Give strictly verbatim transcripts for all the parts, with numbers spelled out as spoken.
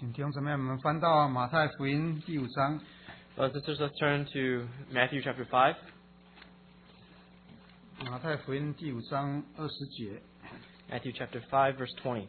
请弟兄姊妹，我们翻到马太福音第五章。 Well, sisters, let's turn to Matthew chapter five. 马太福音第五章二十节。 Matthew chapter five, verse twenty.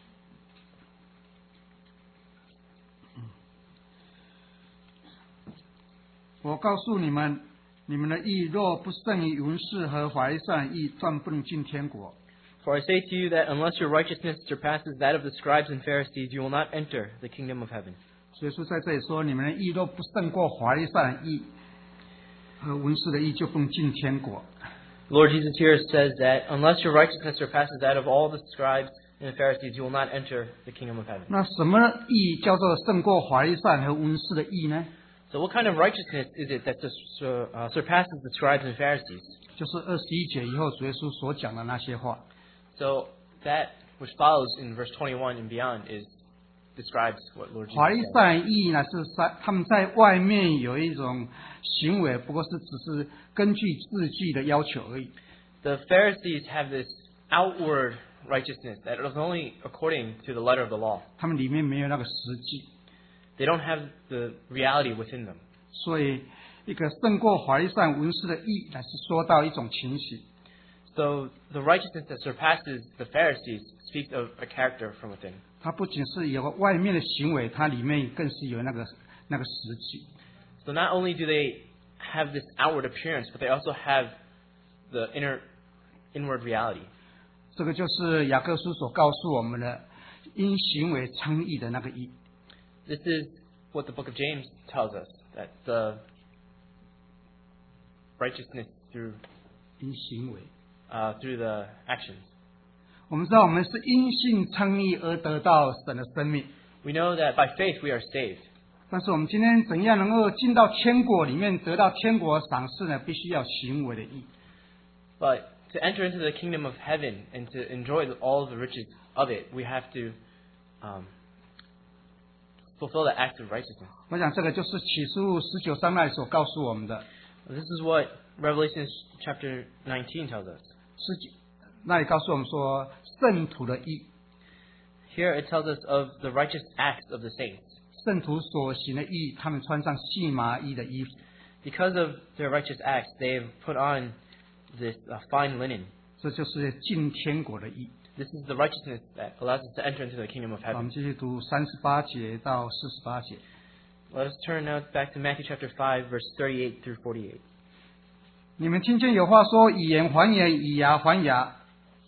我告诉你们，你们的义若不胜于文士和法利赛人义，断不能进天国。 For I say to you that unless your righteousness surpasses that of the scribes and Pharisees, you will not enter the kingdom of heaven. 所以说在这里说，你们的义若不胜过法利赛人义和文士的义，就不能进天国。 Lord Jesus here says that unless your righteousness surpasses that of all the scribes and the Pharisees, you will not enter the kingdom of heaven. 那什么义叫做胜过法利赛人和文士的义呢？ So what kind of righteousness is it that sur- uh, surpasses the scribes and Pharisees? 就是二十一节以后主耶稣所讲的那些话。 So that which follows in verse twenty-one and beyond is describes what Lord Jesus 法利 said. 赛人义呢，是在他们在外面有一种行为，不过是只是根据字句的要求而已。 The Pharisees have this outward righteousness that is only according to the letter of the law. 他们里面没有那个实际， They don't have the reality within them. 所以一个胜过法利赛人文士的义，乃是说到一种情形。 So the righteousness that surpasses the Pharisees speaks of a character from within. 它不仅是有个外面的行为，它里面更是有那个那个实际。 So not only do they have this outward appearance, but they also have the inner inward reality. 这个就是雅各书所告诉我们的，因行为称义的那个义。 This is what the book of James tells us, that the righteousness through 因行为， uh, through the actions. 我们知道我们是因信称义而得到神的生命。 We know that by faith we are saved. 但是我们今天怎样能够进到天国里面得到天国赏赐呢？必须要行为的义。 But to enter into the kingdom of heaven and to enjoy the, all the riches of it, we have to um, fulfill the act of righteousness. 我想这个就是启示录十九章那里所告诉我们的。 This is what Revelation chapter nineteen tells us. 十九那里告诉我们说，圣徒的义， Here it tells us of the righteous acts of the saints. 圣徒所行的义，他们穿上细麻衣的衣服， Because of their righteous acts, they have put on this uh, fine linen. 这就是进天国的义。 This is the righteousness that allows us to enter into the kingdom of 好我 heaven. 们继续读三十八节到四十八节。 Let us turn now back to Matthew chapter five, verse thirty-eight through forty-eight. 你们听见有话说，以眼还眼，以牙还牙。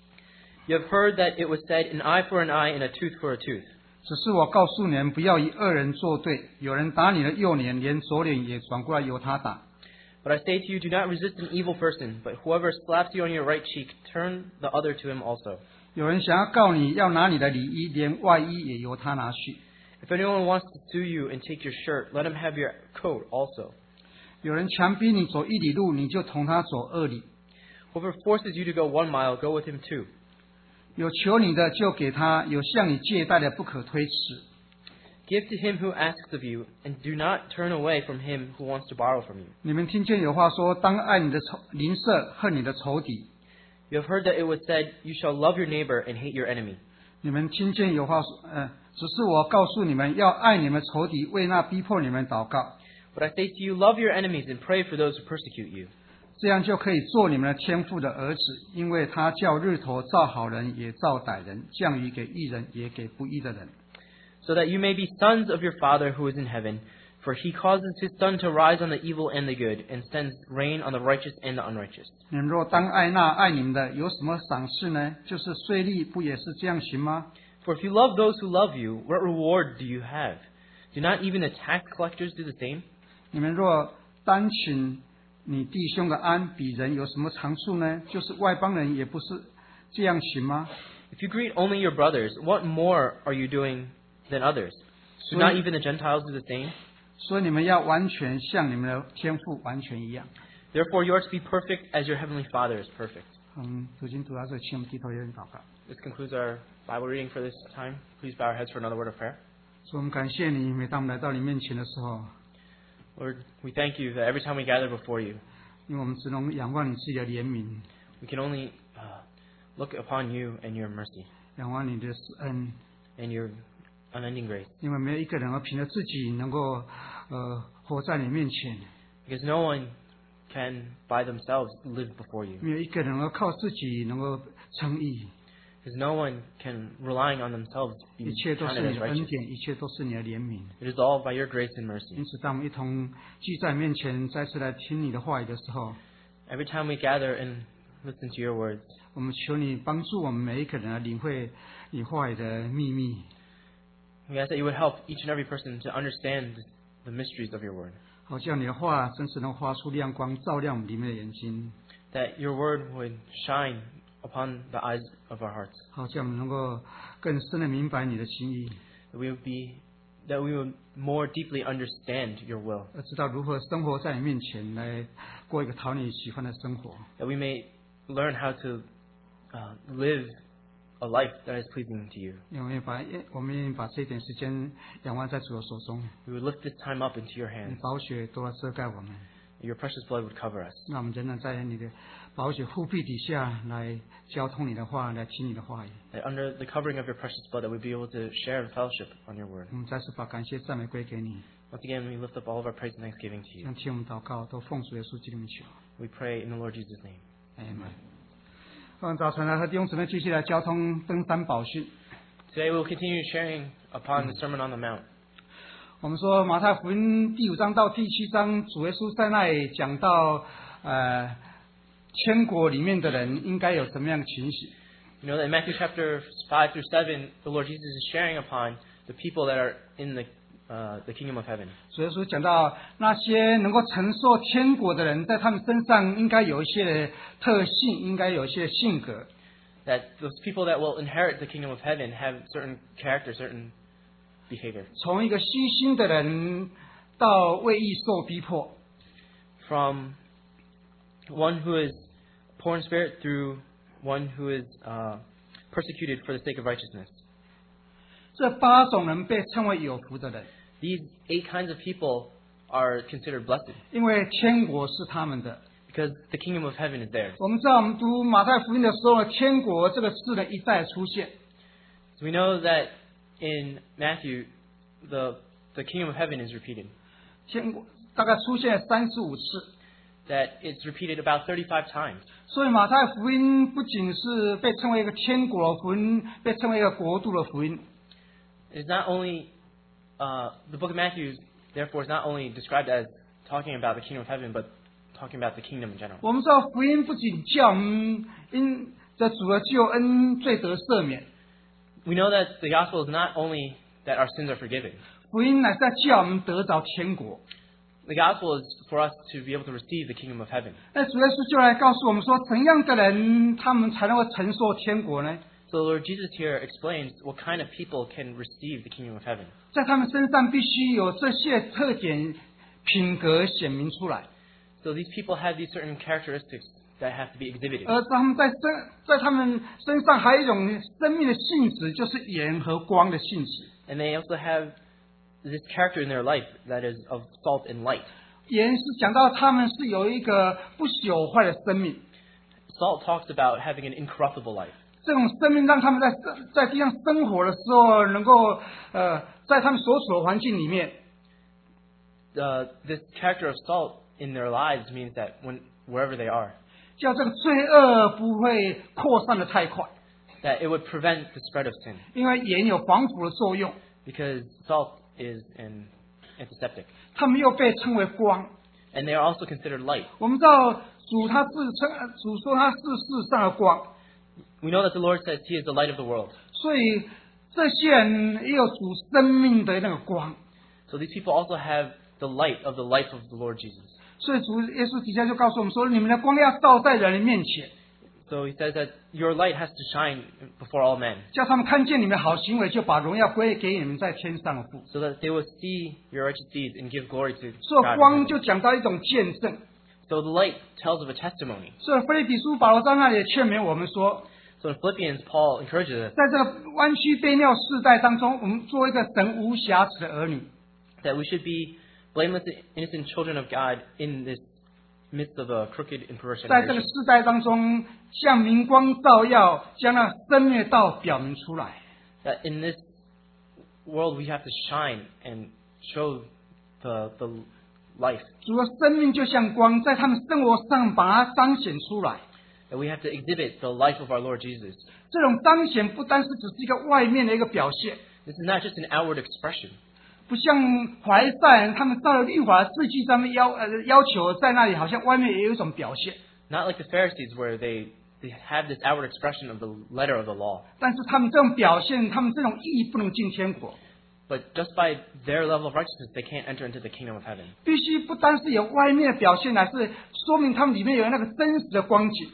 You have heard that it was said, an eye for an eye and a tooth for a tooth. 只是我告诉你们，不要与恶人作对。有人打你的右脸，连左脸也转过来由他打。 But I say to you, do not resist an evil person, but whoever slaps you on your right cheek, turn the other to him also. 有人想要告你，要拿你的里衣，连外衣也由他拿去。 If anyone wants to sue you and take your shirt, let him have your coat also. 有人强逼你走一里路，你就同他走二里。 Whoever forces you to go one mile, go with him two. 有求你的就给他，有向你借贷的不可推辞。 Give to him who asks of you, and do not turn away from him who wants to borrow from you. 你们听见有话说，当爱你的仇邻舍，恨你的仇敌。 You have heard that it was said, you shall love your neighbor and hate your enemy. 你们听见有话说，呃，只是我告诉你们，要爱你们仇敌，为那逼迫你们祷告， But I say to you, love your enemies and pray for those who persecute you. 这样就可以做你们的天父的儿子，因为他叫日头照好人，也照歹人，降雨给义人，也给不义的人。 So that you may be sons of your Father who is in heaven, for he causes his sun to rise on the evil and the good, and sends rain on the righteous and the unrighteous. 你们若当爱那爱你们的，有什么赏赐呢？就是税吏不也是这样行吗？ For if you love those who love you, what reward do you have? Do not even the tax collectors do the same? 你们若单请你弟兄的安，比人有什么长处呢？就是外邦人也不是这样行吗？ If you greet only your brothers, what more are you doing than others? Do not even the Gentiles do the same? 所以你们要完全像你们的天父完全一样。 Therefore you are to be perfect as your heavenly Father is perfect. 嗯，读经读到这里，请我们低头有点祷告。 This concludes our Bible reading for this time. Please bow our heads for another word of prayer. 所以我们感谢你，每当我们来到你面前的时候， Lord, we thank you that every time we gather before you, 因为我们只能仰望你自己的怜悯， we can only uh, look upon you and your mercy 仰望你的恩， and your unending grace. 因为没有一个人而凭着自己能够呃活在你面前， Because no one can by themselves live before you. 没有一个人而靠自己能够称义， Because no one can, relying on themselves, 一 be 切都是 counted 你 as 的恩 righteous. 典，一切都是你的怜悯。 It is all by your grace and mercy. 因此，当我们一同聚在面前，再次来听你的话语的时候， Every time we gather and listen to your words, 我们求你帮助我们每一个人来领会你话语的秘密， we ask that you would help each and every person to understand the mysteries of your word. 好叫你的话真是能发出亮光，照亮我们里面的眼睛， That your word would shine upon the eyes of our hearts. 好叫我们能够更深的明白你的心意， That we would be, that we would more deeply understand your will. 要知道如何生活在你面前，来过一个讨你喜欢的生活。 That we may learn how to uh, live a life that is pleasing to you. 因为我们把我们愿意把这一点时间仰望在主的手中， We would lift this time up into your 你 hands. 宝血都要遮盖我们， Your precious blood would cover us. 那我们仍然在你的宝血护庇底下来交通你的话，来听你的话语。 That under the covering of your precious blood, that we'd be able to share in fellowship on your word. 我们再次把感谢赞美归给你， Once again, we lift up all of our praise and thanksgiving to you. 向听我们祷告，都奉主耶稣基督名求。 We pray in the Lord Jesus' name. 阿门。我们早晨来和弟兄姊妹继续来交通登山宝训。 Today we will continue sharing upon the Sermon on the Mount. 我们说马太福音第五章到第七章，主耶稣在那里讲到，呃，天国里面的人应该有什么样的情形。 You know that in Matthew chapter five through seven, the Lord Jesus is sharing upon the people that are in the uh, the kingdom of heaven. 主耶稣讲到那些能够承受天国的人，在他们身上应该有一些特性，应该有一些性格。 That those people that will inherit the kingdom of heaven have certain character, certain behavior. 从一个虚心的人到为义受逼迫， From one who is poor in spirit through one who is uh, persecuted for the sake of righteousness. 这八种人被称为有福的人， These eight kinds of people are considered blessed 因为天国是他们的。 because the kingdom of heaven is theirs. 我们知道，我们读马太福音的时候，天国这个字呢一再出现。 So we know that in Matthew, the the kingdom of heaven is repeated. 天国大概出现三十五次， That it's repeated about thirty-five times. 所以马太福音不仅是被称为一个天国的福音，被称为一个国度的福音。 It's not only uh, the book of Matthew, therefore, is not only described as talking about the kingdom of heaven, but talking about the kingdom in general. 我们知道福音不仅叫我们因着主的救恩罪得赦免， We know that the gospel is not only that our sins are forgiven. 福音乃是在叫我们得着天国。 The gospel is for us to be able to receive the kingdom of heaven. 那主耶稣就来告诉我们说，怎样的人他们才能够承受天国呢？ So the Lord Jesus here explains what kind of people can receive the kingdom of heaven. 在他们身上必须有这些特点、品格显明出来。 So these people have these certain characteristics that have to be exhibited. 而他们在身在他们身上还有一种生命的性质，就是盐和光的性质。 And they also have this character in their life that is of salt and light. 盐是讲到他们是有一个不朽坏的生命， Salt talks about having an incorruptible life. 这种生命让他们在在地上生活的时候，能够呃在他们所处的环境里面， Uh, this character of salt in their lives means that when wherever they are, 叫这个罪恶不会扩散的太快， that it would prevent the spread of sin 因为盐有防腐的作用。 because salt is an antiseptic, 他们又被称为光。 and they are also considered light. 我们知道主他自称主说他是世上的光， We know that the Lord says He is the light of the world. 所以这些人也有主生命的那个光。 So these people also have the light of the life of the Lord Jesus. 所以主耶稣底下就告诉我们说，你们的光要照在人的面前， So He says that your light has to shine before all men, 叫他们看见你们好行为，就把荣耀归给你们在天上的父。 so that they will see your righteous deeds and give glory to 所以 God. in 光 heaven. 就讲到一种见证。 So the light tells of a testimony. 所以腓立比书保罗在那里也劝勉我们说， So in Philippians, Paul encourages us 在这个弯曲悖谬世代当中，我们做一个神无瑕疵的儿女。 that we should be blameless, innocent children of God in this midst of a crooked and perverse 在这个 generation. 世代当中，像明光照耀，将那生命的道表明出来。 That in this world, we have to shine and show the the life. 主的生命就像光，在他们生活上把它彰显出来。 And we have to exhibit the life of our Lord Jesus. 这种彰显不单是只是一个外面的一个表现， This is not just an outward expression. 不像法利赛人，他们照着律法的字句上面要呃要求，在那里好像外面也有一种表现。 Not like the Pharisees where they, they have this outward expression of the letter of the law. 但是他们这种表现，他们这种意义不能进天国， But just by their level of righteousness, they can't enter into the kingdom of heaven. 必须不单是有外面的表现，乃是说明他们里面有那个真实的光景。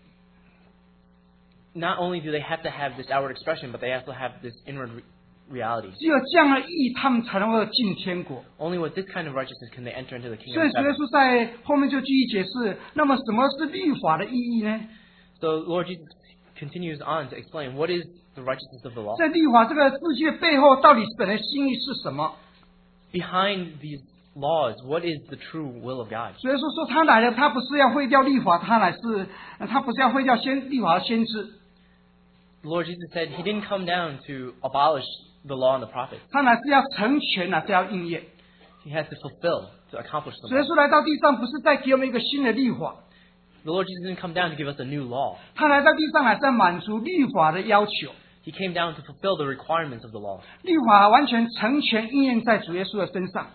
Not only do they have to have this outward expression, but they also have this inward re- reality. 只有这样的意义，他们才能够进天国。 Only with this kind of righteousness can they enter into the 所 kingdom 以 of 主耶 heaven. 稣在后面就继续解释，那么什么是律法的意义呢？ So Lord Jesus continues on to explain what is the righteousness of the law. 在律法这个字句的背后，到底神的心意是什么？ Behind these laws, what is the true will of God? 所以说说他来了，他不是要废掉律法，他乃是呃他不是要废掉先律法的先知， The Lord Jesus said He didn't come down to abolish the law and the prophets. 他乃是要成全，乃是要应验。 He has to fulfill, to accomplish 所以 them. 说来到地上不是再给我们一个新的律法， The Lord Jesus didn't come down to give us a new law. 他来到地上乃是要满足律法的要求， He came down to fulfill the requirements of the law. 律法完全成全应验在主耶稣的身上，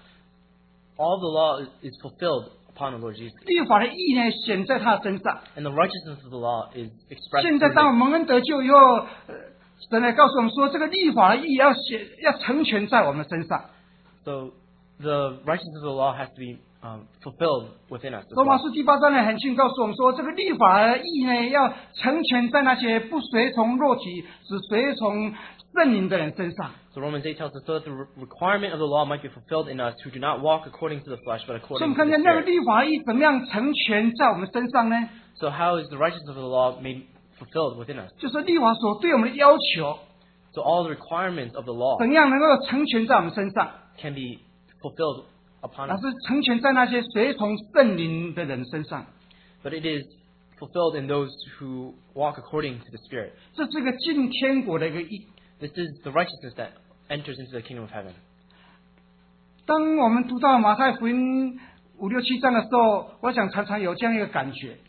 All the law is, is fulfilled upon the Lord Jesus. 律法的意义呢显在他的身上。 And the righteousness of the law is expressed 现在 through 当我 this. 们蒙恩得救以后，呃，神来告诉我们说，这个律法的意义要显要成全在我们身上。 So the righteousness of the law has to be um, fulfilled within us. as 罗马 well. 书第八章呢，很清告诉我们说，这个律法的意义呢，要成全在那些不随从肉体，只随从圣灵的人身上。 So Romans eight tells us so that the re- requirement of the law might be fulfilled in us who do not walk according to the flesh, but 所以我 according 们 to 看 the 见那个 Spirit. 律法的意义怎么样成全在我们身上呢？ So how is the righteousness of the law made fulfilled within us? 就是律法所对我们的要求， So all the requirements of the law 怎样能够成全在我们身上， can be fulfilled upon 而 us, 是成全在那些随从圣灵的人身上。 but it is fulfilled in those who walk according to the Spirit. 这是一个进天国的一个意。 This is the righteousness that enters into the kingdom of heaven. 当我们读到马太福音五六七章的时候，我想常常有这样一个感觉，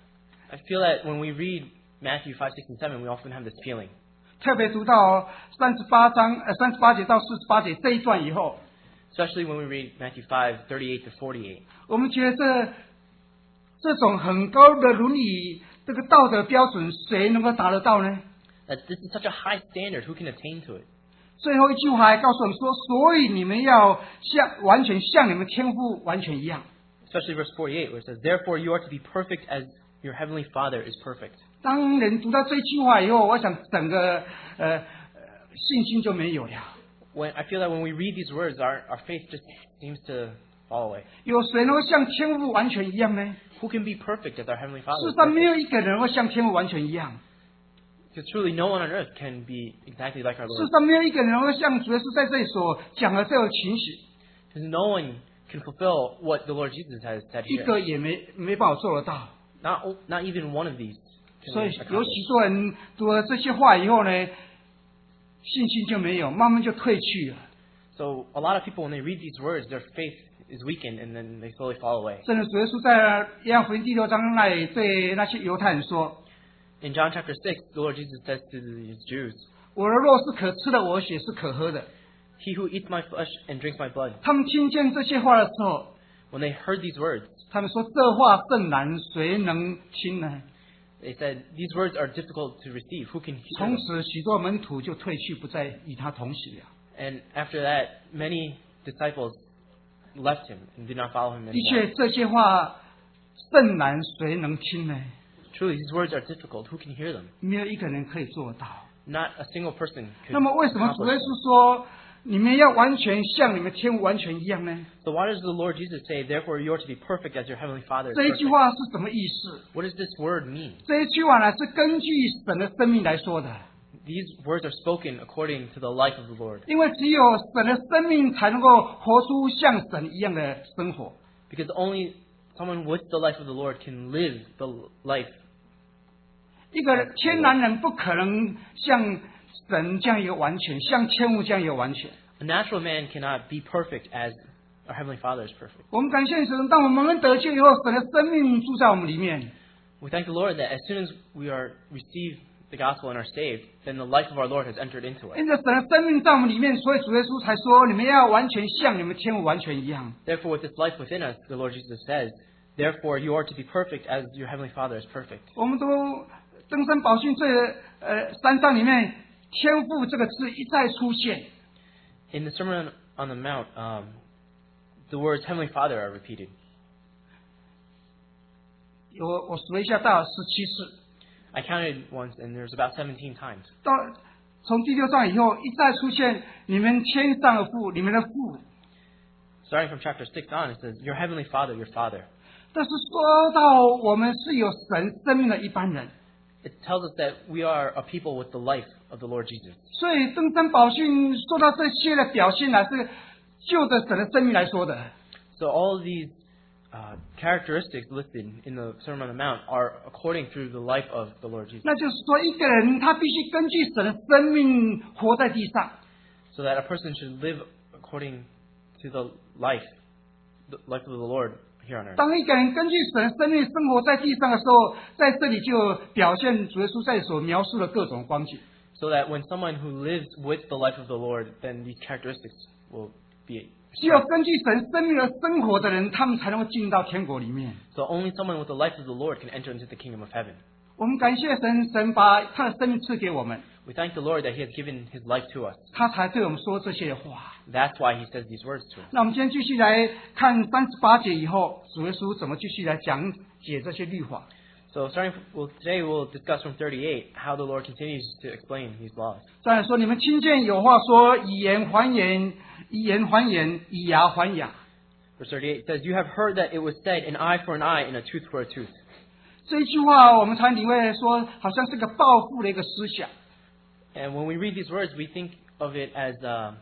I feel that when we read Matthew five, six, and seven, we often have this feeling. 特别读到三十八章呃三十八节到四十八节这一段以后， Especially when we read Matthew five, thirty-eight to forty-eight. 我们觉得这这种很高的伦理这个道德标准，谁能够达得到呢？ That this is such a high standard, who can attain to it? 最后一句话还告诉我们说，所以你们要像完全像你们天父完全一样。 Especially verse forty-eight, where it says, Therefore you are to be perfect as your heavenly Father is perfect. 当人读到这句话以后，我想整个呃呃信心就没有了。 When I feel that when we read these words, our, our faith just seems to fall away. 有谁能够像天父完全一样呢？ Who can be perfect as our heavenly 世 Father is 上没 perfect? 有一个人会像天父完全一样， Because truly no one on earth can be exactly like our 世 Lord. 上没有一个人会像主耶稣在这里所讲的这个情形， Because no one can fulfill what the Lord Jesus has said 一 here. 个也没没办法做得到。 Not, o- not even one of these 所 can 以 be 有 accomplished. 许多人读了这些话以后呢，信心就没有，慢慢就退去了。 So a lot of people, when they read these words, their faith is weakened and then they slowly fall away. 甚至主耶稣在约翰福音第六章那里对那些犹太人说 In John chapter six, the Lord Jesus says to his Jews, ：“ 我的肉是可吃的，我的血是可喝的。 He who eats my flesh and drinks my blood. ” 他们听见这些话的时候， When they heard these words, 他们说：“这话甚难，谁能听呢 they said, These words are difficult to receive. Who can？” hear 从 them? 此，许多门徒就退去，不再与他同行了。 And after that, many disciples left him and did not follow him 的 anymore. 确，这些话甚难，谁能听呢？ Truly, these words are difficult. Who can hear them? 没有一个人可以做到。 Not a single person could 那么，为什么主耶 accomplish 稣 them. 说你们要完全像你们天父完全一样呢？ So why does the Lord Jesus say, Therefore you are to be perfect as your heavenly Father is 这一句 perfect? 话是什么意思？ What does this word mean? 这一句话呢，是根据神的生命来说的。 These words are spoken according to the life of the Lord. 因为只有神的生命才能够活出像神一样的生活。 Because only someone with the life of the Lord can live the life. 一个天然人不可能像神这样一个完全，像天父这样一个完全。 A natural man cannot be perfect as our Heavenly Father is perfect. 我们感谢神，当我们蒙恩得救以后，神的生命住在我们里面。 We thank the Lord that as soon as we are received the gospel and are saved, then the life of our Lord has entered into us. 因着神的生命在我们里面，所以主耶稣才说：“你们要完全像你们天父完全一样。” Therefore, with this life within us, the Lord Jesus says, "Therefore, you are to be perfect as your Heavenly Father is perfect." 我们都登山宝训这呃三章里面，天父这个字一再出现。 In the Sermon on the Mount, um, the words Heavenly Father are repeated. 有我数了一下，大概十七次。 I counted once, and there's about seventeen times. 到从第六章以后，一再出现你们天上的父，你们的父。 Starting from chapter six on, it says, "Your Heavenly Father, your Father." 但是说到我们是有神生命的一般人， It tells us that we are a people with the life of the Lord Jesus. 所以登山宝训说到这些的表现呢，是就着神的生命来说的。 So all of these uh, characteristics listed in the Sermon on the Mount are according to the life of the Lord Jesus. 那就是说，一个人他必须根据神的生命活在地上。 So that a person should live according to the life, the life of the Lord here on earth. 当一个人根据神的生命生活在地上的时候，在这里就表现主耶稣在所描述的各种光景。 So that when someone who lives with the life of the Lord, then these characteristics will be. 只有根据神生命而生活的人，他们才能够进到天国里面。 So only someone with the life of the Lord can enter into the kingdom of heaven. 我们感谢神，神把他的生命赐给我们， We thank the Lord that He has given His life to us. 他才对我们说这些话。 That's why He says these words to us. 那我们今天继续来看三十八节以后，主耶稣怎么继续来讲解这些律法。 So starting, well, today we'll discuss from thirty-eight how the Lord continues to explain His laws. 再来说，你们听见有话说，以言还言，以言还言，以牙还牙。 Verse thirty-eight says, "You have heard that it was said, an eye for an eye and a tooth for a tooth." 这一句话，我们才领会说，好像是个报复的一个思想。 And when we read these words, we think of it as uh,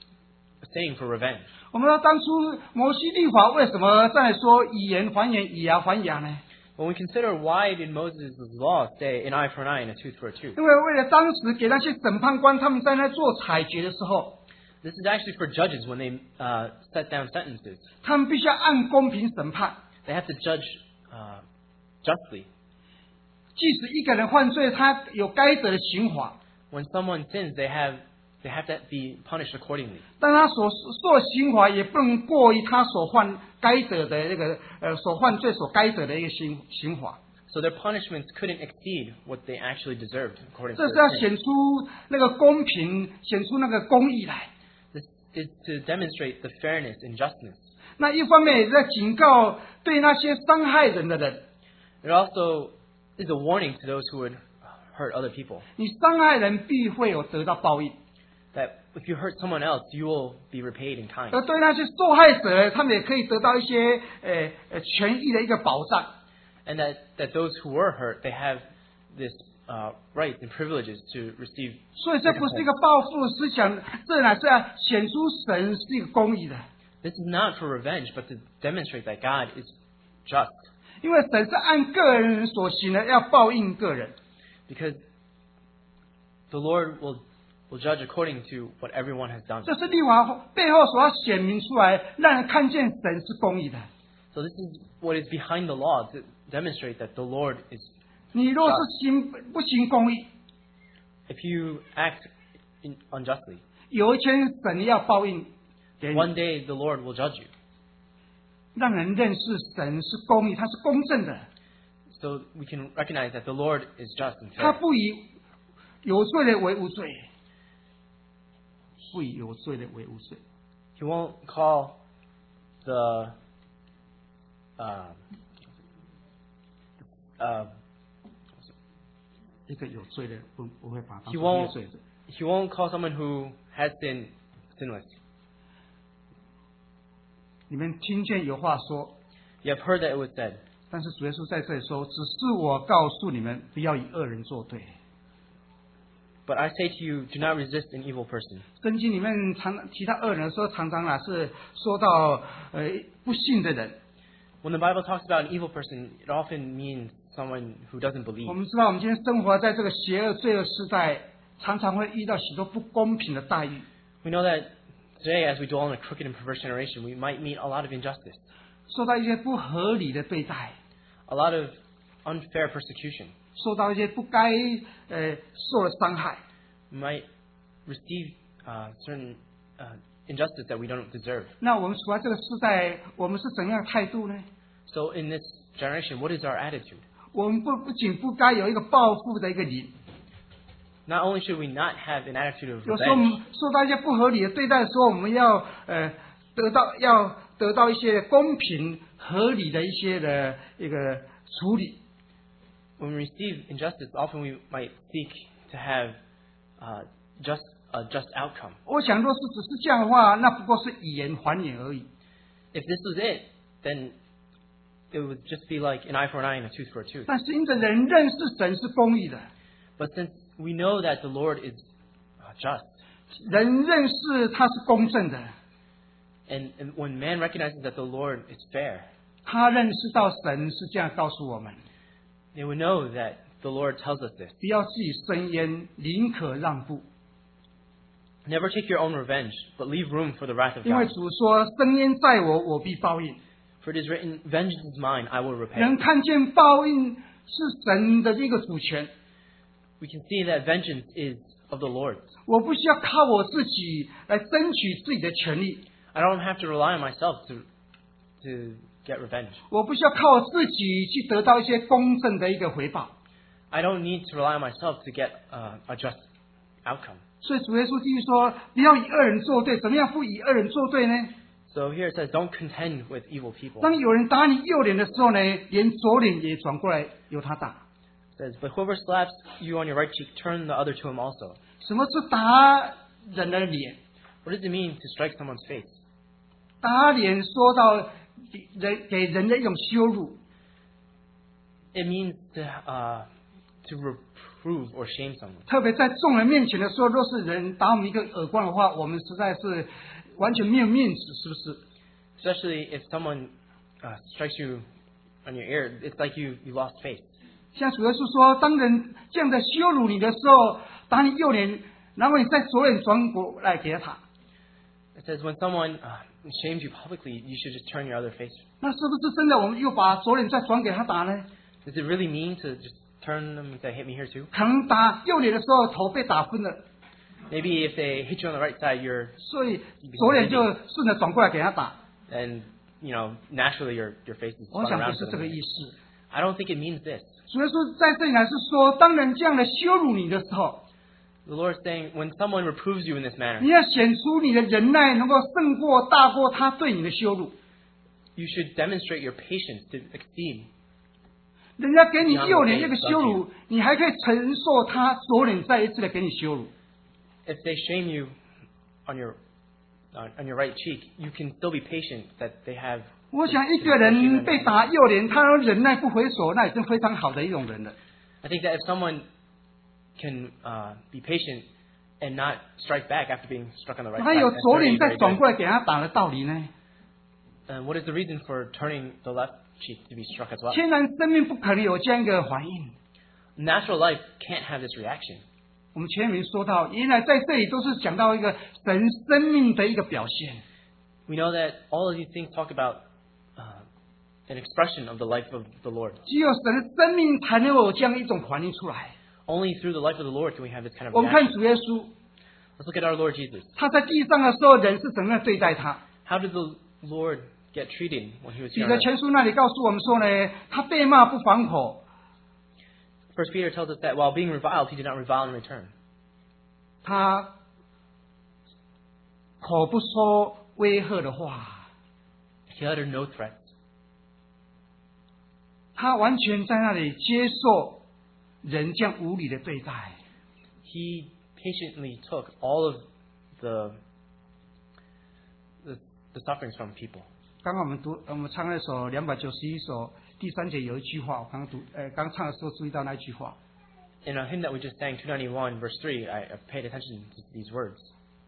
a saying for revenge. 我们说，当初摩西律法为什么再说以言还言，以牙还牙呢？ When we consider why did Moses' law say an eye for an eye and a tooth for a tooth, 因为为了当时给那些审判官他们在那做裁决的时候， this is actually for judges when they uh, set down sentences. 他们必须要按公平审判。 They have to judge uh, justly. 即使一个人犯罪，他有该得的刑罚， When someone sins, they have they have to be punished accordingly. 但他所受的刑罚也不能过于他所犯该得的那个呃所犯罪所该得的一个刑刑罚。 So their punishments couldn't exceed what they actually deserved according to 这是 their 要 sin. 显出那个公平，显出那个公义来。 This is to demonstrate the fairness and justness. 那一方面也在警告对那些伤害人的人， It also is a warning to those who would hurt other people. 你伤害人必会有得到报应。 That if you hurt someone else, you will be repaid in kind. 而对那些受害者，他们也可以得到一些呃呃权益的一个保障。 And that, that those who were hurt, they have this uh, rights and privileges to receive. 所以这不是一个报复的思想，这乃是要显出神是一个公义的。 This is not for revenge, but to demonstrate that God is just. 因为神是按个人所行的要报应个人。 Because the Lord will, will judge according to what everyone has done. 这是律法背后所要显明出来，让人看见神是公义的。 So this is what is behind the law, to demonstrate that the Lord is. 你若是行不行公义， If you act in, unjustly, 有一天神要报应给你， one day the Lord will judge you. 让人认识神是公义，他是公正的， So we can recognize that the Lord is just and 他 fair. 不以有罪的为无罪，不以有罪的为无罪。 He won't call the uh, uh, 一个有罪的不不会把他当 He 作 won't 没罪的。 he won't call someone who has sinned sinless. 你们听见有话说， You have heard that it was said, 但是主耶稣在这里说，只是我告诉你们，不要与恶人作对。 but I say to you, do not resist an evil person. 圣经里面常提到恶人的时候，常常啊是说到呃不信的人。 When the Bible talks about an evil person, it often means someone who doesn't 我 believe. 们知道，我们今天生活在这个邪恶罪恶时代，常常会遇到许多不公平的待遇。 We know that today, as we dwell in a crooked and perverse generation, we might meet a lot of injustice, 受到一些不合理的对待， a lot of unfair persecution. 受到一些不该呃受的伤害。 We might receive uh, certain uh, injustice that we don't deserve. 那我们处在这个时代，我们是怎样的态度呢？ So in this generation, what is our attitude? 我们不不仅不该有一个报复的一个灵， Not only should we not have an attitude of 有时候我 revenge, 们受到一些不合理的对待的时候，我们要呃得到要得到一些公平合理的一些的一个处理。 when we receive injustice, often we might seek to have uh, just a just outcome. 我想，若是只是这样的话，那不过是以眼还眼而已。 If this was it, then it would just be like an eye for an eye and a tooth for a tooth. 但是因着人认识神是公义的， But since we know that the Lord is uh, just, 人认识他是公正的， and, and when man recognizes that the Lord is fair, 他认识到神是这样告诉我们： they would know that the Lord tells us this. 不要自己伸冤，宁可让步。 Never take your own revenge, but leave room for the wrath of 因为 God. 主说：“伸冤在我，我必报应。 For it is written, vengeance is mine, I will ” repay. 人看见报应是神的这个主权， We can see that vengeance is of the Lord. 我不需要靠我自己来争取自己的权利， I don't have to rely on myself to, to get revenge. 我不需要靠我自己去得到一些公正的一个回报。 I don't need to rely on myself to get uh, a just outcome. 所以主耶稣继续说：“不要以恶人作对。怎么样不以恶人作对呢？ So here it says, don't contend with evil people. 当有人打你右脸的时候呢，连左脸也转过来由他打。 It says, but whoever slaps you on your right cheek, turn the other to him also. 什么是打人的脸？ What does it mean to strike someone's face? 打脸说到人给人的一种羞辱， It means to, uh, to reprove or shame someone. 特别在众人面前的时候，若是人打我们一个耳光的话，我们实在是完全没有面子，是不是？ Especially if someone uh, strikes you on your ear, it's like you, you lost face. 像主耶稣说，当人这样的羞辱你的时候，打你右脸，然后你再左脸转过来给他打， It says when someone uh, shames you publicly, you should just turn your other face. 那是不是真的我们又把左脸再转给他打呢？ Does it really mean to just turn them and say, hit me here too? 可能打右脸的时候头被打昏了， Maybe if they hit you on the right side, you're, 所以左脸就顺着转过来给他打。 and, you know, naturally your, your face is 我 spun 想不 around 是 to 这个 them. 意思。 I don't think it means this. 主耶稣在这里来是说，当人这样的羞辱你的时候， The Lord is saying, when someone reproves you in this manner, 你要显出你的忍耐，能够胜过大过他对你的羞辱。 you should demonstrate your patience to exceed. 人家给你右脸一个羞辱，你还可以承受他左脸再一次的给你羞辱。 If they shame you on your on, on your right cheek, you can still be patient that they have. 我想一个人被打右脸，他忍耐不回手，那已经非常好的一种人了。 I think that if someone can uh, be patient and not strike back after being struck on the right 哪 side, 有 that's 左 already 脸再 very 转 good. 过来给他打的道理呢？ And what is the reason for turning the left cheek to be struck as well? 天然生命不可能有这样一个反应。 Natural life can't have this reaction. 我们前面说到，原来在这里都是讲到一个神生命的一个表现。 We know that all of these things talk about uh, an expression of the life of the Lord. 只有神的生命才能有这样一种反应出来。 Only through the life of the Lord can we have this kind of 我们看 reaction. 主耶稣， Let's look at our Lord Jesus. 他在地上的时候，人是怎么样对待他？ How did the Lord get treated when he was 彼 here 得 on earth? 前书那里告诉我们说呢，他被骂不还口， First Peter tells us that while being reviled, he did not revile in return. 他口不说威吓的话， He uttered no threats. 他完全在那里接受人这样无理的对待。 He patiently took all of the the, the sufferings from people. 刚刚我们读，我们唱那首两百九十一首第三节有一句话，我刚刚读，呃，刚唱的时候注意到那一句话。 In a hymn that we just sang, two ninety-one, verse three, I, I paid attention to these words.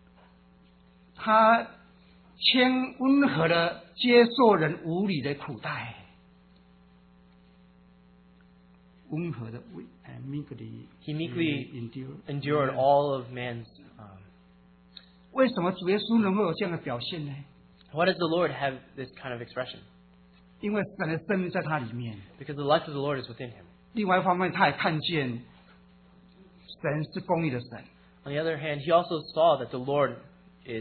他谦温和的接受人无理的苦待，温和的为呃 meekly He meekly endure endured all of man's um, 为什么主耶稣能够有这样的表现呢？ Why does the Lord have this kind of expression? 因为神的生命在他里面。 Because the life of the Lord is within him. 另外一方面，他也看见神是公义的神， On the other hand, he also saw that the Lord is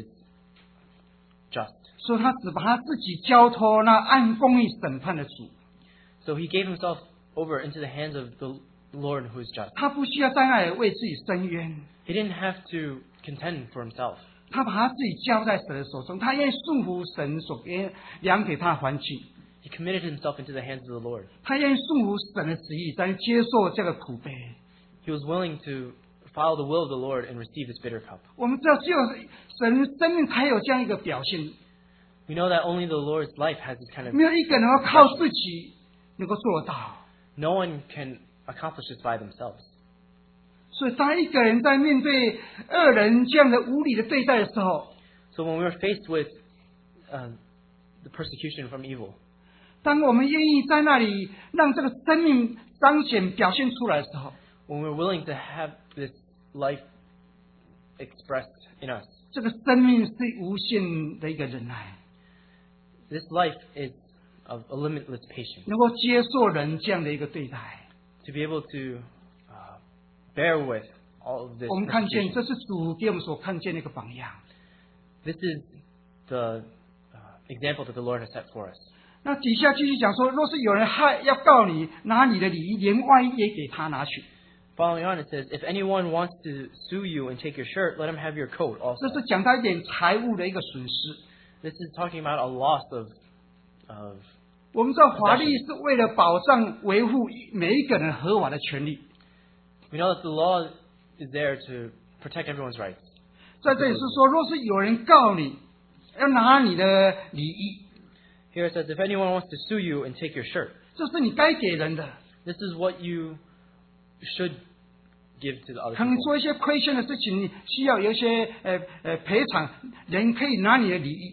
just. 所以他只把他自己交托那按公义审判的主。 So he gave himself over into the hands of the Lord who is just. 他不需要在那里为自己伸冤， He didn't have to contend for himself. 他把他自己交在神的手中，他愿意顺服神所给量给他的环境， He committed himself into the hands of the Lord. 他愿意顺服神的旨意，但是接受这个苦悲。 He was willing to follow the will of the Lord and receive this bitter cup. 我们知道，只有神生命才有这样一个表现， We know that only the Lord's life has this kind of. 没有一个人能够靠自己能够做到。 No one can accomplish this by themselves. 所以，当一个人在面对恶人这样的无理的对待的时候， So when we're faced with uh, the persecution from evil, 当我们愿意在那里让这个生命彰显表现出来的时候， when we're willing to have this life expressed in us, 这个生命是无限的一个忍耐， this life is of a limitless patience. 能够接受人这样的一个对待。 To be able to uh, bear with all of this 我们看见， persecution. 这是主给我们所看见的一个榜样。 This is the uh, example that the Lord has set for us. 那底下继续讲说，若是有人害要告你，拿你的礼衣，连外衣也给他拿去。 Following on, it says, if anyone wants to sue you and take your shirt, let him have your coat 这 also. 是讲到一点财物的一个损失。 This is talking about a loss of, of 我们知道法律是为了保障维护每一个人合法的权利。 we know that the law is there to protect everyone's rights. 在这里是说，若是有人告你，要拿你的礼衣， Here it says, if anyone wants to sue you and take your shirt, 这是你该给人的。 this is what you should give to the other 可能 people. 做一些亏欠的事情，你需要有一些呃呃赔偿，人可以拿你的礼衣。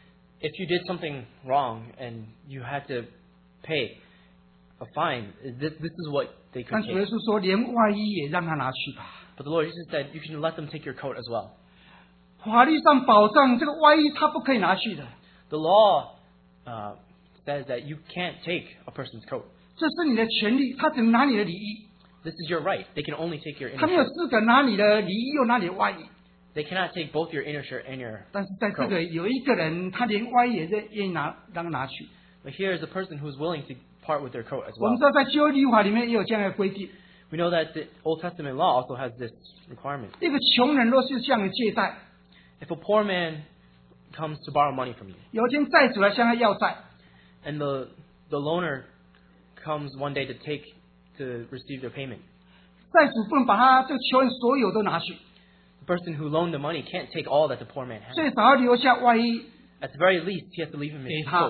If you did something wrong and you had to pay a fine, this, this is what they could 但主耶 take. 稣说，连外衣也让他拿去吧。 But the Lord Jesus said, you can let them take your coat as well. 法律上保障这个外衣他不可以拿去的， The law uh, says that you can't take a person's coat. 这是你的权利，他只能拿你的礼衣， This is your right. They can only take your 他 inner 没有 shirt. 资格拿你的礼衣又拿你的外衣。 They cannot take both your inner shirt and your 但是在这个有一个人，他连外衣也愿愿意拿让他拿去。 But here is a person who's willing to part with their coat as 我们 well. 知道在旧约律法里面也有这样的规定， We know that the Old Testament law also has this requirement. 一个穷人若是这样的借贷， If a poor man comes to borrow money from you, 有一天债主来向他要债， and the the loaner comes one day to take to receive their payment, 债主不能把他这个穷人所有都拿去， the person who loaned the money can't take all that the poor man has. 最少要留下外衣 At the very least, he has to leave him his 给他。 cloak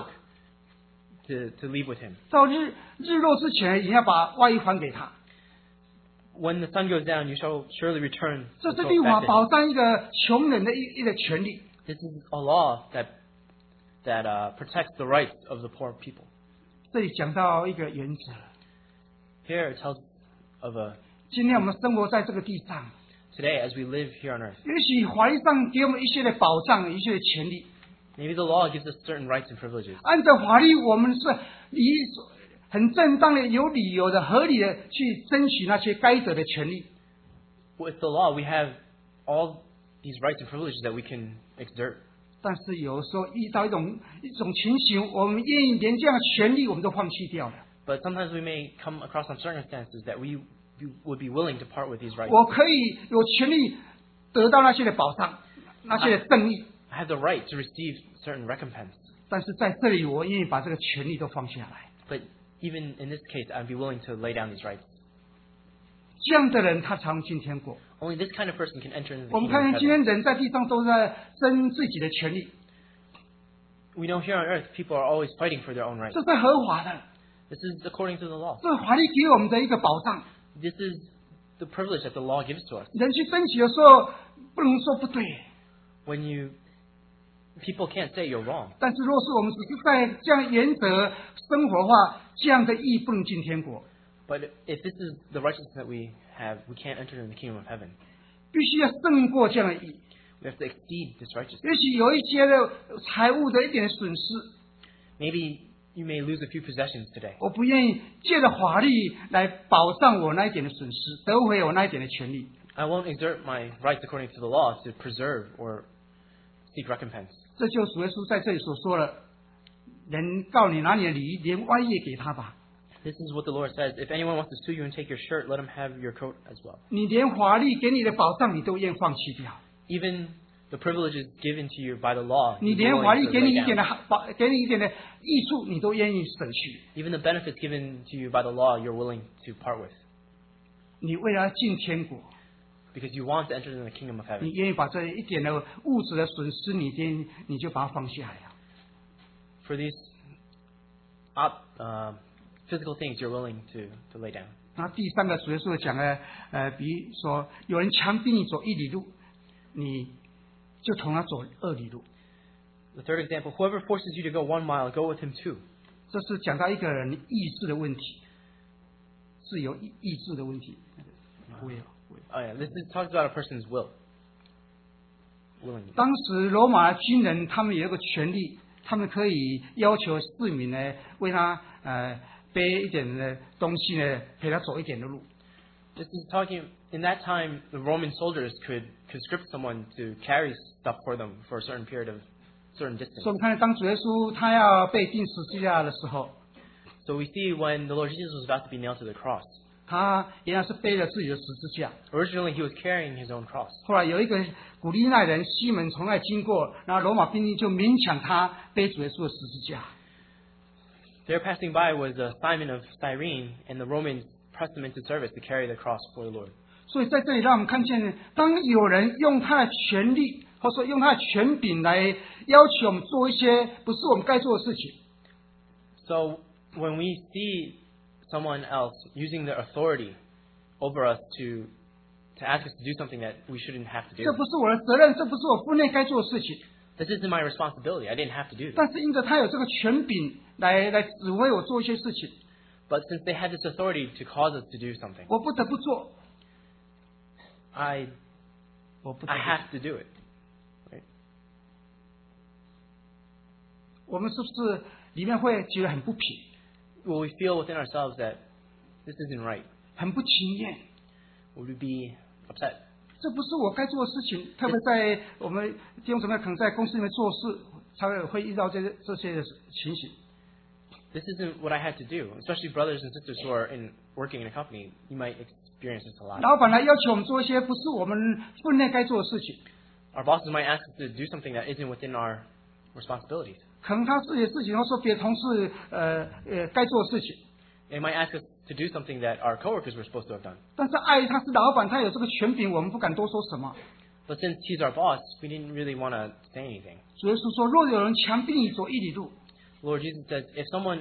to to leave with him. 到日日落之前，也要把外衣还给他。 When the sun goes down, you shall surely return 这 the 是 coat 律法 back to 保 him. 障一个穷人的一一个权利。 This is a law that that uh, protects the rights of the poor people. 这里讲到一个原则， Here it tells of a 今天我们生活在这个地上， today as we live here on earth. 也许法律上给我们一些的保障，一些的权利。 Maybe the law gives us certain rights and privileges. 按照法律，我们是理所很正当的、有理由的、合理的去争取那些该得的权利。 With the law, we have all these rights and privileges that we can exert. 但是有时候遇到一种一种情形，我们愿意连这样的权利我们都放弃掉了。 But sometimes we may come across some circumstances that we we would be willing to part with these rights. 我可以有权利得到那些的保障，那些的正义， I have the right to receive certain recompense. 但是在这里，我愿意把这个权利都放下来。 But even in this case, I'd be willing to lay down these rights. 这样的人，他才能进天国。 Only this kind of person can enter into the 我们 kingdom 看 of 见今 heaven. 天人在地上都在争自己的权利， We know here on earth, people are always fighting for their own rights. 这是合法的， This is according to the law. 这是法律给我们的一个保障。 This is the privilege that the law gives to us. 人去争取的时候，不能说不对， When you people can't say you're wrong. 但是若是我们只是在这样原则生活的话，这样的义不能进天国。 But if this is the righteousness that we have, we can't enter into the kingdom of heaven. 必须要胜过这样的义。 We have to exceed this righteousness. 也许有一些的财务的一点损失， Maybe you may lose a few possessions today. 我不愿意借着法律来保障我那一点的损失，得回我那一点的权利。 I won't exert my rights according to the law to preserve or seek recompense. 这就是主耶稣在这里所说的：人告你拿你的礼，连歪叶给他吧。 This is what the Lord says. If anyone wants to sue you and take your shirt, let him have your coat as well. 你连法律给你的保障，你都愿放弃掉。 Even the privileges given to you by the law, 你 you're 连法 willing 律 to 给 lay 你一点 down. 的保，给你一点的益处，你都愿意舍去。 Even the benefits given to you by the law, you're willing to part with. 你为了进天国， Because you want to enter into the kingdom of 你 heaven. 愿意把这一点的物质的损失，你先你就把它放下来了。 For these op, uh, physical things, you're willing to, to lay down. 那第三个主耶稣讲呢，呃，比如说有人强逼你走一里路，你就同他走二里路。 The third example, whoever forces you to go one mile, go with him two. 这是讲到一个人意志的问题，自由意意志的问题。会有会有 Oh yeah, this is, talks about a person's will. Willingness. 当时罗马的军人他们有一个权利，他们可以要求市民呢为他呃背一点的东西呢，陪他走一点的路。 This is talking, in that time, the Roman soldiers could conscript someone to carry stuff for them for a certain period of, certain 所 distance. 以我们看到当主耶稣他要被钉十字架的时候， So we see when the Lord Jesus was about to be nailed to the cross. 他原来是背着自己的十字架。 Originally, he was carrying his own cross. 后来有一个古利奈人西门从那经过，然后罗马兵丁就勉强他背主耶稣的十字架。 There passing by was uh, Simon of Cyrene, and the Romans pressed him into service to carry the cross for the Lord. 所以在这里让我们看见，当有人用他的权利，或者说用他的权柄来要求我们做一些不是我们该做的事情， So when we see someone else using their authority over us to to ask us to do something that we shouldn't have to 这 do, 不是我的责任，这不是我分内该做的事情。 this isn't my responsibility. I didn't have to do this. 但是因着他有这个权柄来来指挥我做一些事情， But since they had this authority to cause us to do something, 我不得不做， I 我不得 I 不做。 have to do it. Right? 我们是不是里面会觉得很不平， Will we feel within ourselves that this isn't right? 很不情愿？ Would we be upset? 这不是我该做的事情，特别在我们弟兄姊妹可能在公司里面做事，才会会遇到这些这些的情形。 This isn't what I had to do. Especially brothers and sisters who are in working in a company, you might experience this a lot. 老板来要求我们做一些不是我们分内该做的事情， Our bosses might ask us to do something that isn't within our responsibilities. 可能他自己的事情，或说别的同事呃呃该做的事情， They might ask us to do something that our coworkers were supposed to have done. 但是碍于他是老板，他有这个权柄，我们不敢多说什么。 But since he's our boss, we didn't really want to say anything. 主耶稣说，若有人强逼你走一里路， Lord Jesus says, if someone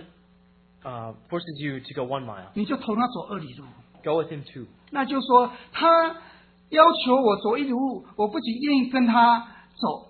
uh, forces you to go one mile, 你就同他走二里路。 go with him too. 那就是说，他要求我走一里路，我不仅愿意跟他走，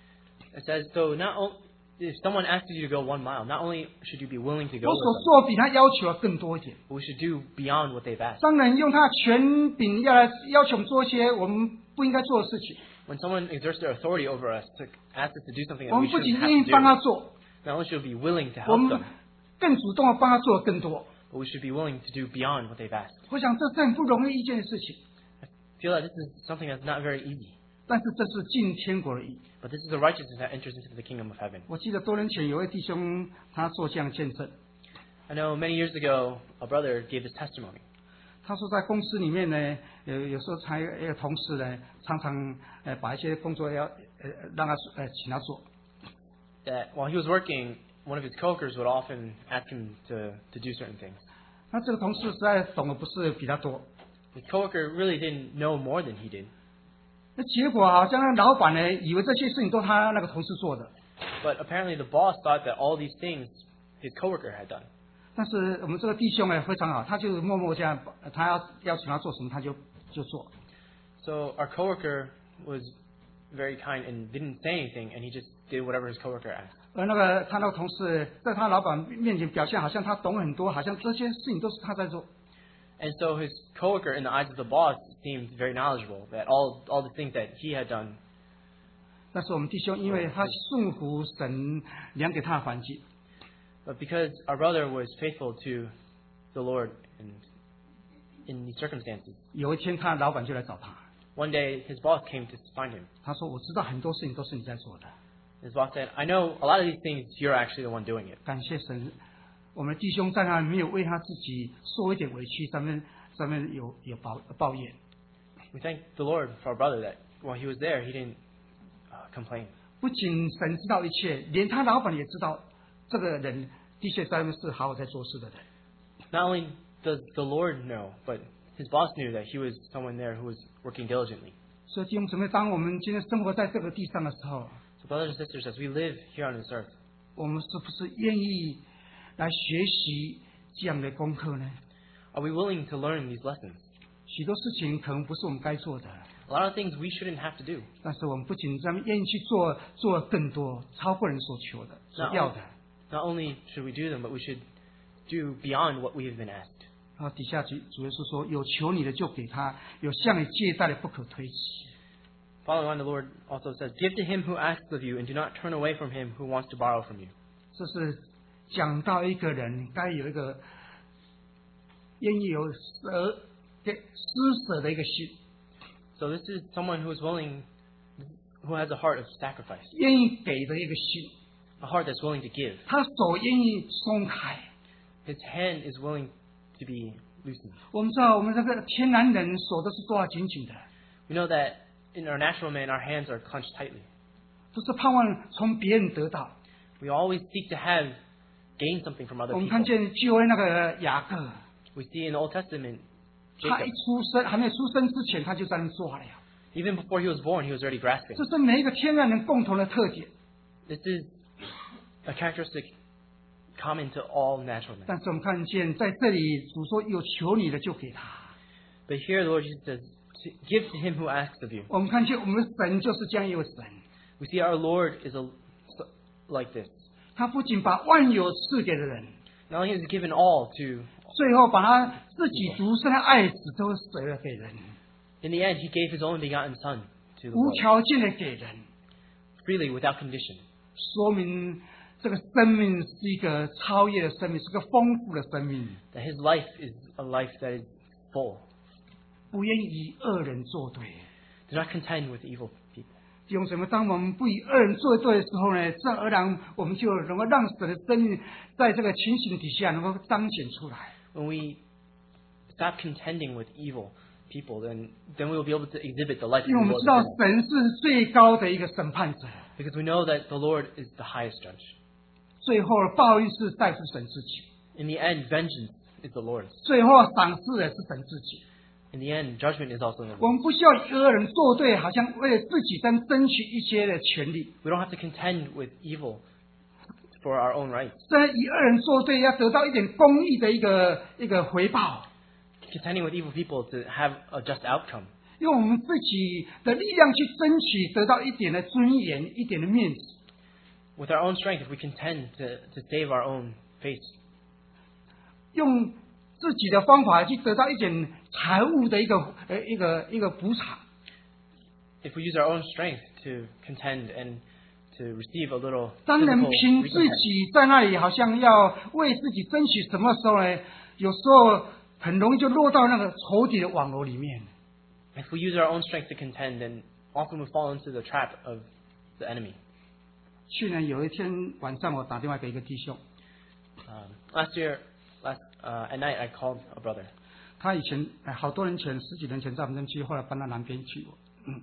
It says, so not o- if someone asks you to go one mile, not only should you be willing to go 我 with 所 them, 做比他要求的更多一点。 but we should do beyond what they've asked. 当人用他的权柄要来要求我们做一些我们不应该做的事情， When someone exerts their authority over us to ask us to do something 我 that we 们不仅 shouldn't 愿 have 意帮他 to do, 做， not only should we be willing to 我 help 们 them, 更主动的帮他做的更多。 but we should be willing to do beyond what they've asked. 我想这是很不容易一件事情， I feel that this is something that's not very easy, 但是这是进天国的意。 but this is the righteousness that enters into the kingdom of heaven. 我记得多年前有位弟兄他做这样见证， I know many years ago, a brother gave this testimony. 他说在公司里面呢，有有时候才有一个同事呢，常常呃把一些工作要呃让他呃请他做， That while he was working, one of his coworkers would often ask him to, to do certain things. 那这个同事实在懂得不是比他多， His coworker really didn't know more than he did, 那结果好像那老板呢以为这些事情都他那个同事做的， but apparently the boss thought that all these things his coworker had done. 但是我们这个弟兄呢非常好，他就默默这样，他要要请他做什么他就就做。 So our coworker was very kind and didn't say anything, and he just did whatever his coworker asked. 而那个他那个同事在他老板面前表现好像他懂很多，好像这些事情都是他在做。 And so his coworker, in the eyes of the boss, seemed very knowledgeable. That all all the things that he had done 但是我们弟兄因为他顺服神量给他的环境， But because our brother was faithful to the Lord and in these circumstances, 有一天他的老板就来找他， one day his boss came to find him. 他说：“我知道很多事情都是你在做的， His boss said, I know a lot of these things, you're actually the one doing it. 感谢神，我们的弟兄在那里没有为他自己受一点委屈，上面上面有有抱抱怨。 We thank the Lord for our brother that while he was there, he didn't uh, complain. 不仅神知道一切，连他老板也知道这个人的确在那边是好好在做事的人。 Not only does the Lord know, but his boss knew that he was someone there who was working diligently. 所以弟兄姊妹，当我们今天生活在这个地上的时候， So brothers and sisters, as we live here on this earth, 我们是不是愿意来学习这样的功课呢？ are we willing to learn these lessons? 许多事情可能不是我们该做的， A lot of things we shouldn't have to do. 但是我们不仅这样愿意去做，做更多，超过人所求的、所要的。 Not only should we do them, but we should do beyond what we have been asked. 然后底下主主耶稣说：“有求你的就给他，有向你借贷的不可推辞。” Following on, the Lord also says, Give to him who asks of you, and do not turn away from him who wants to borrow from you. 这是讲到一个人该有一个愿意有舍给施舍的一个心， So this is someone who is willing, who has a heart of sacrifice, 愿意给的一个心， a heart that's willing to give. 他手愿意松开。 His hand is willing to be loosened. 我们知道，我们这个天然人手都是抓紧紧的， We know that in our natural man, our hands are clenched tightly. 都是盼望从别人得到。 We always seek to have, gain something from other 我们看 people. 见旧约那个雅各， We see in the Old Testament, 他 Jacob, 一出生还没有出生之前，他就在那抓了。 even before he was born, he was already grasping. 这是每一个天然人共同的特点。 This is a characteristic common to all natural men. 但是我们看见在这里，主说有求你的就给他。 But here the Lord Jesus says, Give to him who asks of you. 我们看见我们的神就是这样一位神， We see our Lord is a, like this. 他不仅把万有赐给了人， Not only has he given all to, 最后把他自己独生的爱子都舍了给人， in the end, he gave his only begotten Son to the 无 world, 条件的给人， freely, without condition. 说明这个生命是一个超越的生命，是个丰富的生命， That his life is a life that is full. 不愿意与恶人作对。 Do not contend with evil people. 弟兄姊妹，当我们不与恶人作对的时候呢，自然而然我们就能够让神的生命在这个情形底下能够彰显出来。 When we stop contending with evil people, then, then we will be able to exhibit the life of 因为我 the 们知道 Lord. 神是最高的一个审判者， Because we know that the Lord is the highest judge. 最后的报应是在乎神自己， In the end, vengeance is the Lord's. 最后赏赐的是神自己。 In the end, judgment is also the 我 Lord's. 们不需要与恶人作对，好像为了自己在争取一些的权利。 We don't have to contend with evil for our own rights. 虽然与恶人作对，要得到一点公义的一个一个回报， Contending with evil people to have a just outcome. 用我们自己的力量去争取，得到一点的尊严，一点的面子。 With our own strength, if we contend to, to save our own face, 用自己的方法去得到一点财务的一个呃一个一个补偿， if we use our own strength to contend and to receive a little 当人 physical 凭自 recompense, 己在那里好像要为自己争取什么时候呢？有时候很容易就落到那个仇敌的网络里面。 if we use our own strength to contend, then often we fall into the trap of the enemy. 去年有一天晚上，我打电话给一个弟兄， Um, last year, last uh, at night, I called a brother. 他以前哎好多年前十几年前在我们这区，后来搬到南边去。嗯，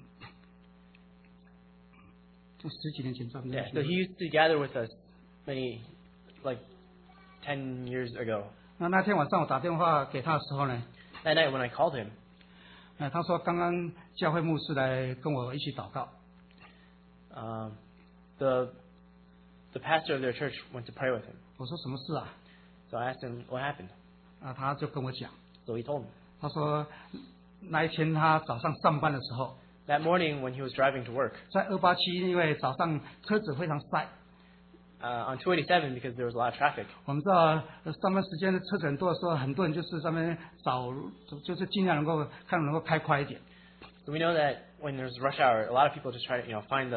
就十几年前在我们这 Yeah, so 区。 he used to gather with us many, like, ten years ago. 那那天晚上我打电话给他的时候呢， That night when I called him, 哎，他说刚刚教会牧师来跟我一起祷告。 um, the the pastor of their church went to pray with him. 我说什么事啊？ So I asked him what happened. 啊，他就跟我讲， So he told me. 他说那一天他早上上班的时候， That morning when he was driving to work, 在二八七，因为早上车子非常塞， uh, on two eighty-seven, because there was a lot of traffic, 我们知道呃上班时间的车子很多的时候，很多人就是上面找，就是尽量能够看能够开快一点。 so we know that when there's rush hour, a lot of people just try to, you know, find the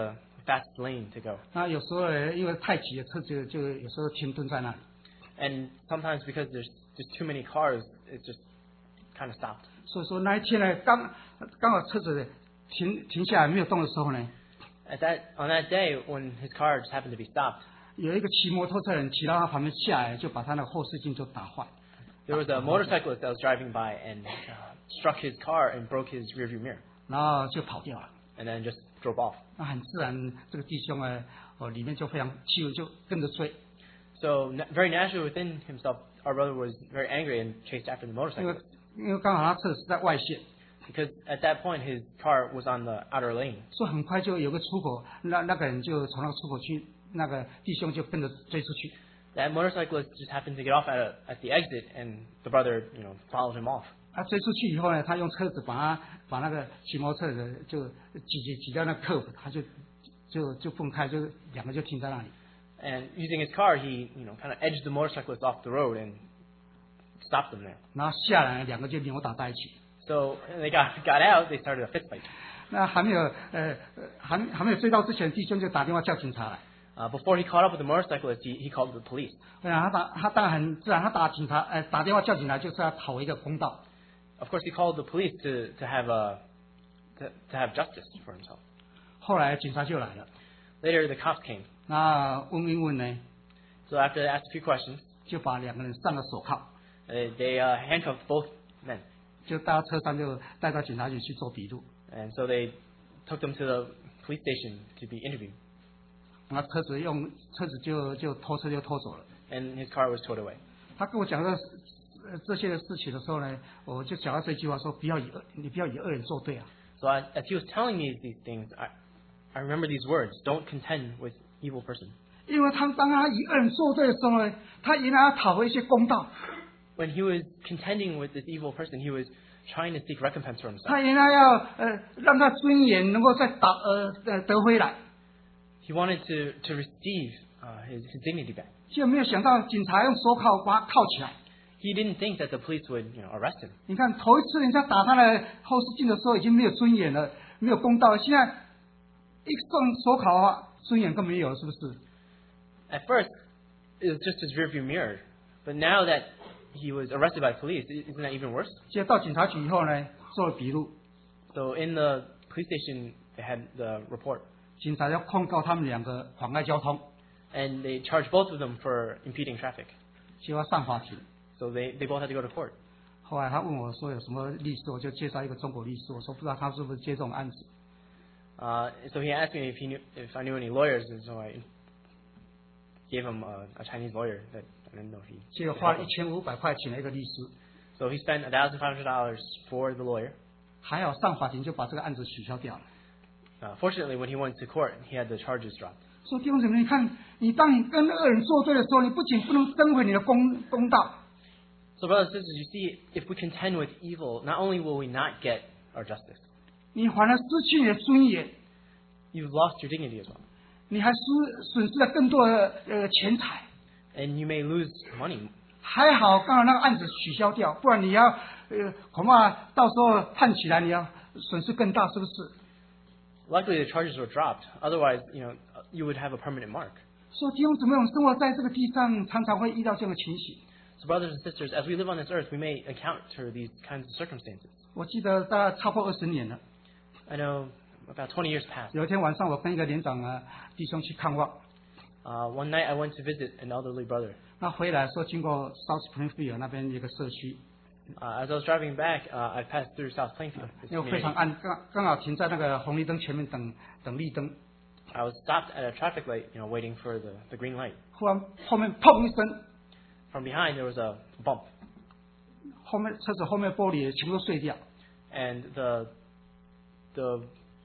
fastest lane to go. 那有时候呢因为太挤了，车就就有时候停顿在那里。 And sometimes because there's just too many cars, it just kind of stopped. 所以说那一天呢，刚刚好车子停停下来没有动的时候呢， At that on that day when his car just happened to be stopped, 有一个骑摩托车的人骑到他旁边下来，就把他那个后视镜就打坏。 there was a motorcyclist that was driving by and uh, struck his car and broke his rearview mirror, 然后就跑掉了。 and then just drove off. 那很自然，这个弟兄呢，哦，里面就非常气，就跟着追， So na- very naturally within himself, our brother was very angry and chased after the 因为 motorcyclist 因为刚好他车子是在外线， because at that point his car was on the outer lane. 所以很快就有个出口，那那个人就从那个出口去，那个弟兄就跟着追出去。 That motorcyclist just happened to get off at a, at the exit, and the brother, you know, followed him off. 他追出去以后呢，他用车子把他把那个骑摩托车的就挤挤挤到那个 curb， 他就就就分开，就两个就停在那里。 And using his car, he, you know, kind of edged the motorcyclist off the road and stopped them there. 然后下来两个就扭打在一起。 So when they got got out, they started a fist fight. 那还没有呃呃还还没有追到之前，弟兄就打电话叫警察来。 Uh, before he caught up with the motorcyclist, he, he called the police. 对啊，他打他当然很自然，他打警察呃打电话叫警察就是要讨一个公道。 Of course, he called the police to, to have a to, to have justice for himself. 后来警察就来了， Later, the cops came. 那问一问呢， So after they asked a few questions, 就把两个人上了手铐， they, they uh, handcuffed both men. 就带到车上就带到警察局去做笔录。 And so they took them to the police station to be interviewed. 那车子用车子就就拖车就拖走了。 And his car was towed away. 他跟我讲这呃这些事情的时候呢，我就讲到这句话说，不要以恶你不要以恶人作对啊。 So as, as he was telling me these things, I, I remember these words: "Don't contend with evil person." 因为他当他以恶人作对的时候呢，他原来要讨回一些公道， When he was contending with this evil person, he was trying to seek recompense for himself. 他原来要呃让他尊严能够再打呃呃得回来， He wanted to, to receive uh, his, his dignity back. 就没有想到警察用手铐把他铐起来。 He didn't think that the police would, you know, arrest him. 你看头一次人家打他的后视镜的时候，已经没有尊严了，没有公道了。现在一送手铐的话，尊严更没有了，是不是？ At first, it was just his rearview mirror, but now that he was arrested by police, i- isn't that even worse? 接着到警察局以后呢，做了笔录， So in the police station, they had the report, 警察要控告他们两个妨碍交通， and they charged both of them for impeding traffic. 就要上法庭。 So they, they both had to go to court. 后来他问我说有什么律师，我就介绍一个中国律师，我说不知道他是不是接这种案子。 Uh, so he asked me if he knew if I knew any lawyers, and so I gave him a, a Chinese lawyer that I didn't know if he. 结果花了一千五百块请了一个律师， So he spent a thousand five hundred dollars for the lawyer. 还好上法庭就把这个案子取消掉了。 Uh, fortunately, when he went to court, he had the charges dropped. 说弟兄姊妹，你看，你当你跟恶人作对的时候，你不仅不能争回你的公公道， So, brothers and sisters, you see, if we contend with evil, not only will we not get our justice, 你反而失去你的尊严， you've lost your dignity as well, 你还失损失了更多的呃钱财。 and you may lose money. 还好刚好那个案子取消掉，不然你要呃恐怕到时候判起来你要损失更大，是不是？ Luckily, the charges were dropped. Otherwise, you know, you would have a permanent mark. 所以弟兄姊妹，我们生活在这个地上，常常会遇到这样的情形。 So, brothers and sisters, as we live on this earth, we may encounter these kinds of circumstances. 我记得大概超过二十年了。 I know about twenty years passed. 有一天晚上，我跟一个连长啊弟兄去看望， Uh, one night, I went to visit an elderly brother. 那回来说经过 South Springfield 那边一个社区， Uh, as I was driving back, uh, I passed through South Plainfield. this 因为非 community. 常暗，刚刚好停在那个红绿灯前面等等绿灯， I was stopped at a traffic light, you know, waiting for the, the green light. 忽然后面砰一声， From behind, there was a bump, 后面车子后面玻璃全部都碎掉， and the the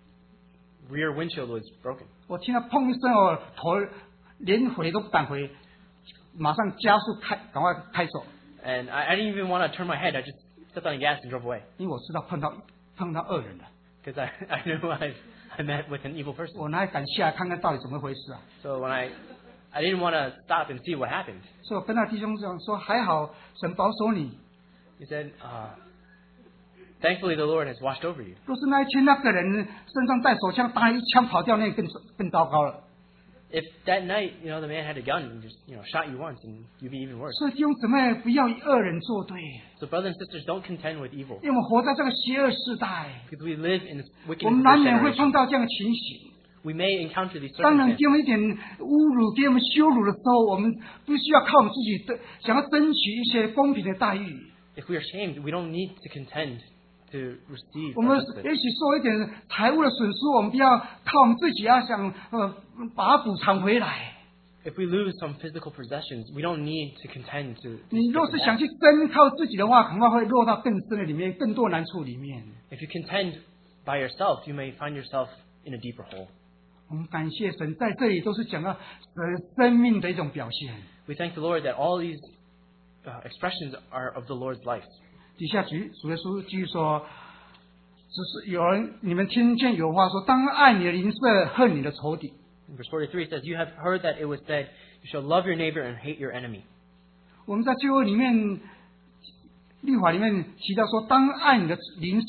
rear windshield was broken. 我听到砰一声，我头连回都不敢回，马上加速开，赶快开走， And I, I didn't even want to turn my head. I just stepped on the gas and drove away 因为我知道碰到碰到恶人了， because I, I knew I, I met with an evil person. 我哪敢下来看看到底怎么回事啊？ So when I I didn't want to stop and see what happened. 所以我跟那弟兄讲说，还好神保守你， He said, uh, Thankfully, the Lord has watched over you. 若是那一天那个人身上带手枪，打一枪跑掉，那更更糟糕了。 If that night, you know, the man had a gun and just, you know, shot you once, and you'd be even worse. 所以弟兄姊妹，不要与恶人作对， So, brothers and sisters, don't contend with evil, 因为我们活在这个邪恶时代， because we live in this wicked 我们难免会 generation. 碰到这样的情形。 We may encounter these 当人 circumstances. 给我们一点侮辱、给我们羞辱的时候，我们必须要靠我们自己的，想要争取一些公平的待遇。 If we are shamed, we don't need to contend to receive 我们 our justice. 也许受一点财务的损失，我们不要靠我们自己，要想呃把它补偿回来。 If we lose some physical possessions, we don't need to contend to. to 你 get 若 them 是 back. 想去争靠自己的话，恐怕会落到更深的里面，更多难处里面。 If you contend by yourself, you may find yourself in a deeper hole. 我们感谢神，在这里都是讲到神生命的一种表现。 We thank the Lord that all these uh, expressions are of the Lord's life. 底下主主耶稣继续说，只是有人你们听见有话说，当爱你的邻舍，恨你的仇敌。 In verse forty-three it says, "You have heard that it was said, you shall love your neighbor and hate your enemy." 我们在旧约里面律法里面提到说，当爱你的邻舍，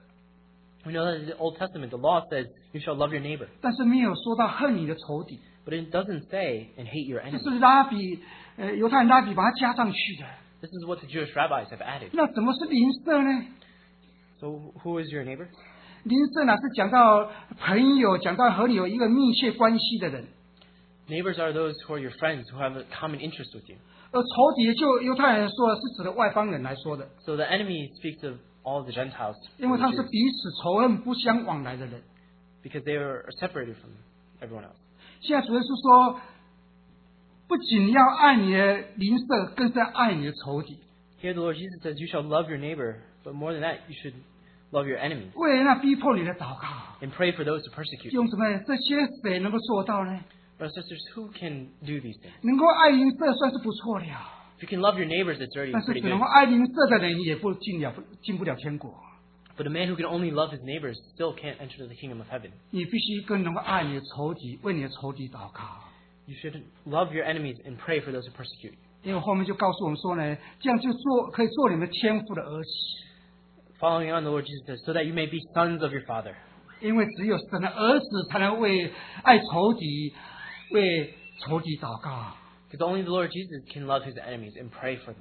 We know that in the Old Testament, the law says, "You shall love your neighbor," 但是没有说到恨你的仇敌。 but it doesn't say, "And hate your 这 enemy." 是拉比呃犹太人拉比把它加上去的。 This is what the Jewish rabbis have added. 那怎么是邻舍呢？ So, who is your neighbor? 邻舍呢是讲到朋友，讲到和你有一个密切关系的人。 Neighbors are those who are your friends, who have a common interest with you. 而仇敌就犹太人说是指的外邦人来说的， So the enemy speaks of all the Gentiles, 因为他们是彼此仇恨、不相往来的人。 because they are separated from everyone else. 现在主耶稣说，不仅要爱你的邻舍，更是要爱你的仇敌。 Here the Lord Jesus says, "You shall love your neighbor," but more than that, you should love your enemy 为那逼迫你的祷告， and pray for those who persecute you. 用什么？这些谁能够做到呢？ Brothers and sisters, who can do these things? 能够爱邻舍算是不错了， If you can love your neighbors, it's already 但是 pretty 只能 good. 够爱邻舍的人也不进了进不了天国。 But a man who can only love his neighbors still can't enter the kingdom of heaven. 你必须更能够爱你的仇敌，为你的仇敌祷告。 You should love your enemies and pray for those who persecute you. 因为后面就告诉我们说呢，这样就做可以做你们天父的儿子。 Following on, the Lord Jesus says, "So that you may be sons of your Father." 因为只有神的儿子才能为爱仇敌、为仇敌祷告。 Because only the Lord Jesus can love his enemies and pray for them.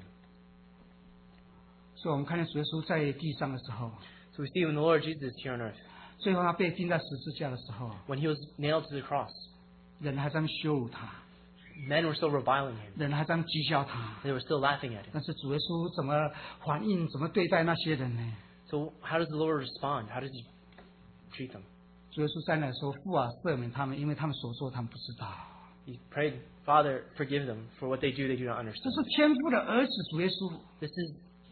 所以我们看见主耶稣在地上的时候， So we see when the Lord Jesus is here on earth, 最后他被钉在十字架的时候， when he was nailed to the cross, 人还在那羞辱他， men were still reviling him. 人还在那讥笑他。 They were still laughing at him. 但是主耶稣怎么反应、怎么对待那些人呢？ So how does the Lord respond? How does he treat them? 主耶稣在那说：“父啊，赦免他们，因为他们所做，他们不知道。 He prayed, "Father, forgive them for what they do, they do not ” 这 understand. 是天父的儿子主耶稣， This is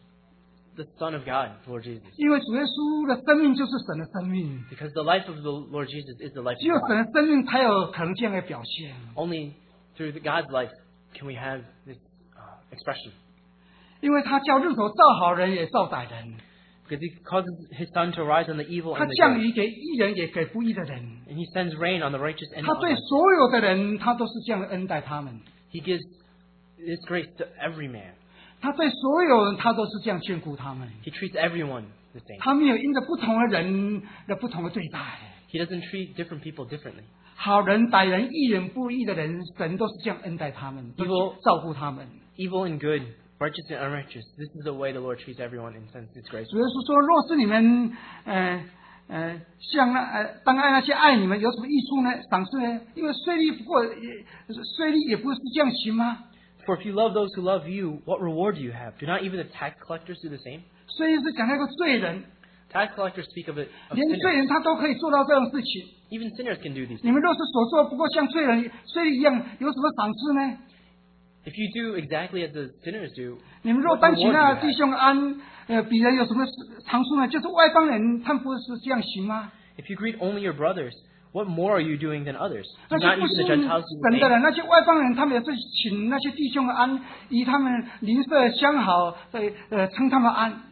the Son of God, Lord Jesus. 因为主耶稣的生命就是神的生命， Because the life of the Lord Jesus is the life 只有 of 神 God. 的生命才有可能这样的表现。 Only through the God's life can we have this uh, expression. 因为他叫日头照好人也照歹人， Because he causes his sun to rise on the evil 他 and the 降 good. 雨给义人也给不义的人， And he sends rain on the righteous and 他 the 对 unrighteous. 所有的人他都是这样的恩待他们， He gives this grace to every man. 他对所有人他都是这样眷顾他们， He treats everyone the same. 他没有因着不同的人的不同的对待。 He doesn't treat different people differently. 好人、歹人、义人、不义的人，神都是这样恩待他们，都 Evil 照顾他们。 Evil and good, righteous and unrighteous. This is the way the Lord treats everyone and sends His grace. 主耶稣说：“若是你们呃呃像那呃当爱那些爱你们，有什么益处呢？赏赐呢？因为税吏不过也税吏也不是这样行吗？ For if you love those who love you, what reward do you have? Do not even the tax collectors do the same? 税吏是讲那个罪人， Tax collectors speak of it of 连罪 sinners. 人他都可以做到这种事情。 Even sinners can do these 你 things. 们若是所做不过像罪人、税吏一样，有什么赏赐呢？ If you do exactly as the sinners do, 你们若 what 担起 reward do 那 you 弟 have? 兄安，呃，比人有什么长处呢？就是外邦人，他们不是这样行吗？ If you greet only your brothers, what more are you doing than others? 那 Do 些 not 不 even 信 the Gentiles do the 神的 same? 人，那些外邦人，他们也是请那些弟兄安，以他们邻舍相好，呃呃称他们安。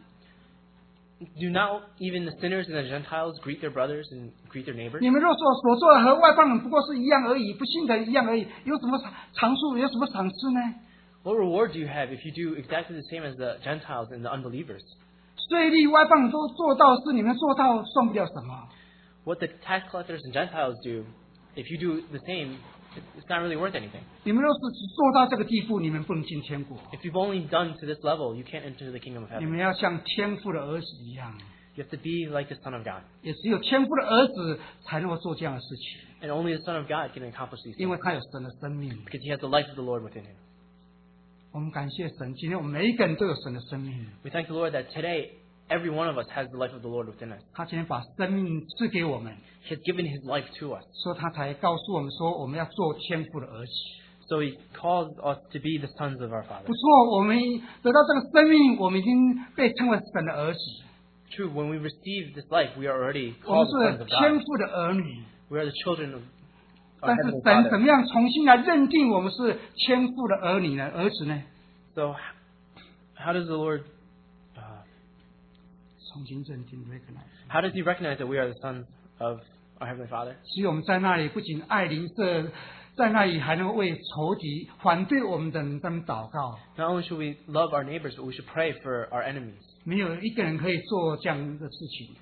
Do not even the sinners and the Gentiles greet their brothers and greet their neighbors? 你们若说所做的和外邦人不过是一样而已，不信的一样而已，有什么长处，有什么赏赐呢？ What reward do you have if you do exactly the same as the Gentiles and the unbelievers? 税吏外邦都做到，是你们做到算不了什么。 What the tax collectors and Gentiles do, if you do the same, it's not really worth anything. 你们若是只做到这个地步，你们不能进天国。 If you've only done to this level, you can't enter the kingdom of 你 heaven. 们要像天父的儿子一样， You have to be like the Son of God. 也只有天父的儿子才能够做这样的事情， And only the Son of God can accomplish these 因 things. 为他有神的生命。 Because he has the life of the Lord within him. 我们感谢神，今天我们每一个人都有神的生命。 We thank the Lord that today, every one of us has the life of the Lord within us. 他今天把生命赐给我们， He has given his life to us. 所以他才告诉我们说，我们要做天父的儿子。 So he calls us to be the sons of our Father. 不错，我们得到这个生命，我们已经被称为神的儿子。 True, when we receive this life, we are already 我们 called the sons 是 of 天 God. 父的儿女， We are the children of our 但是 heavenly 神怎 Father. 么样重新来认定我们是天父的儿女呢？儿子呢？ So how does the Lord, uh, 重新认定 recognize。 how does he recognize that we are the sons of our heavenly Father? 所以我们在那里不仅爱邻舍，在那里还能够为仇敌、反对我们的人他们祷告。 Not only should we love our neighbors, but we should pray for our enemies. 没有一个人可以做这样的事情，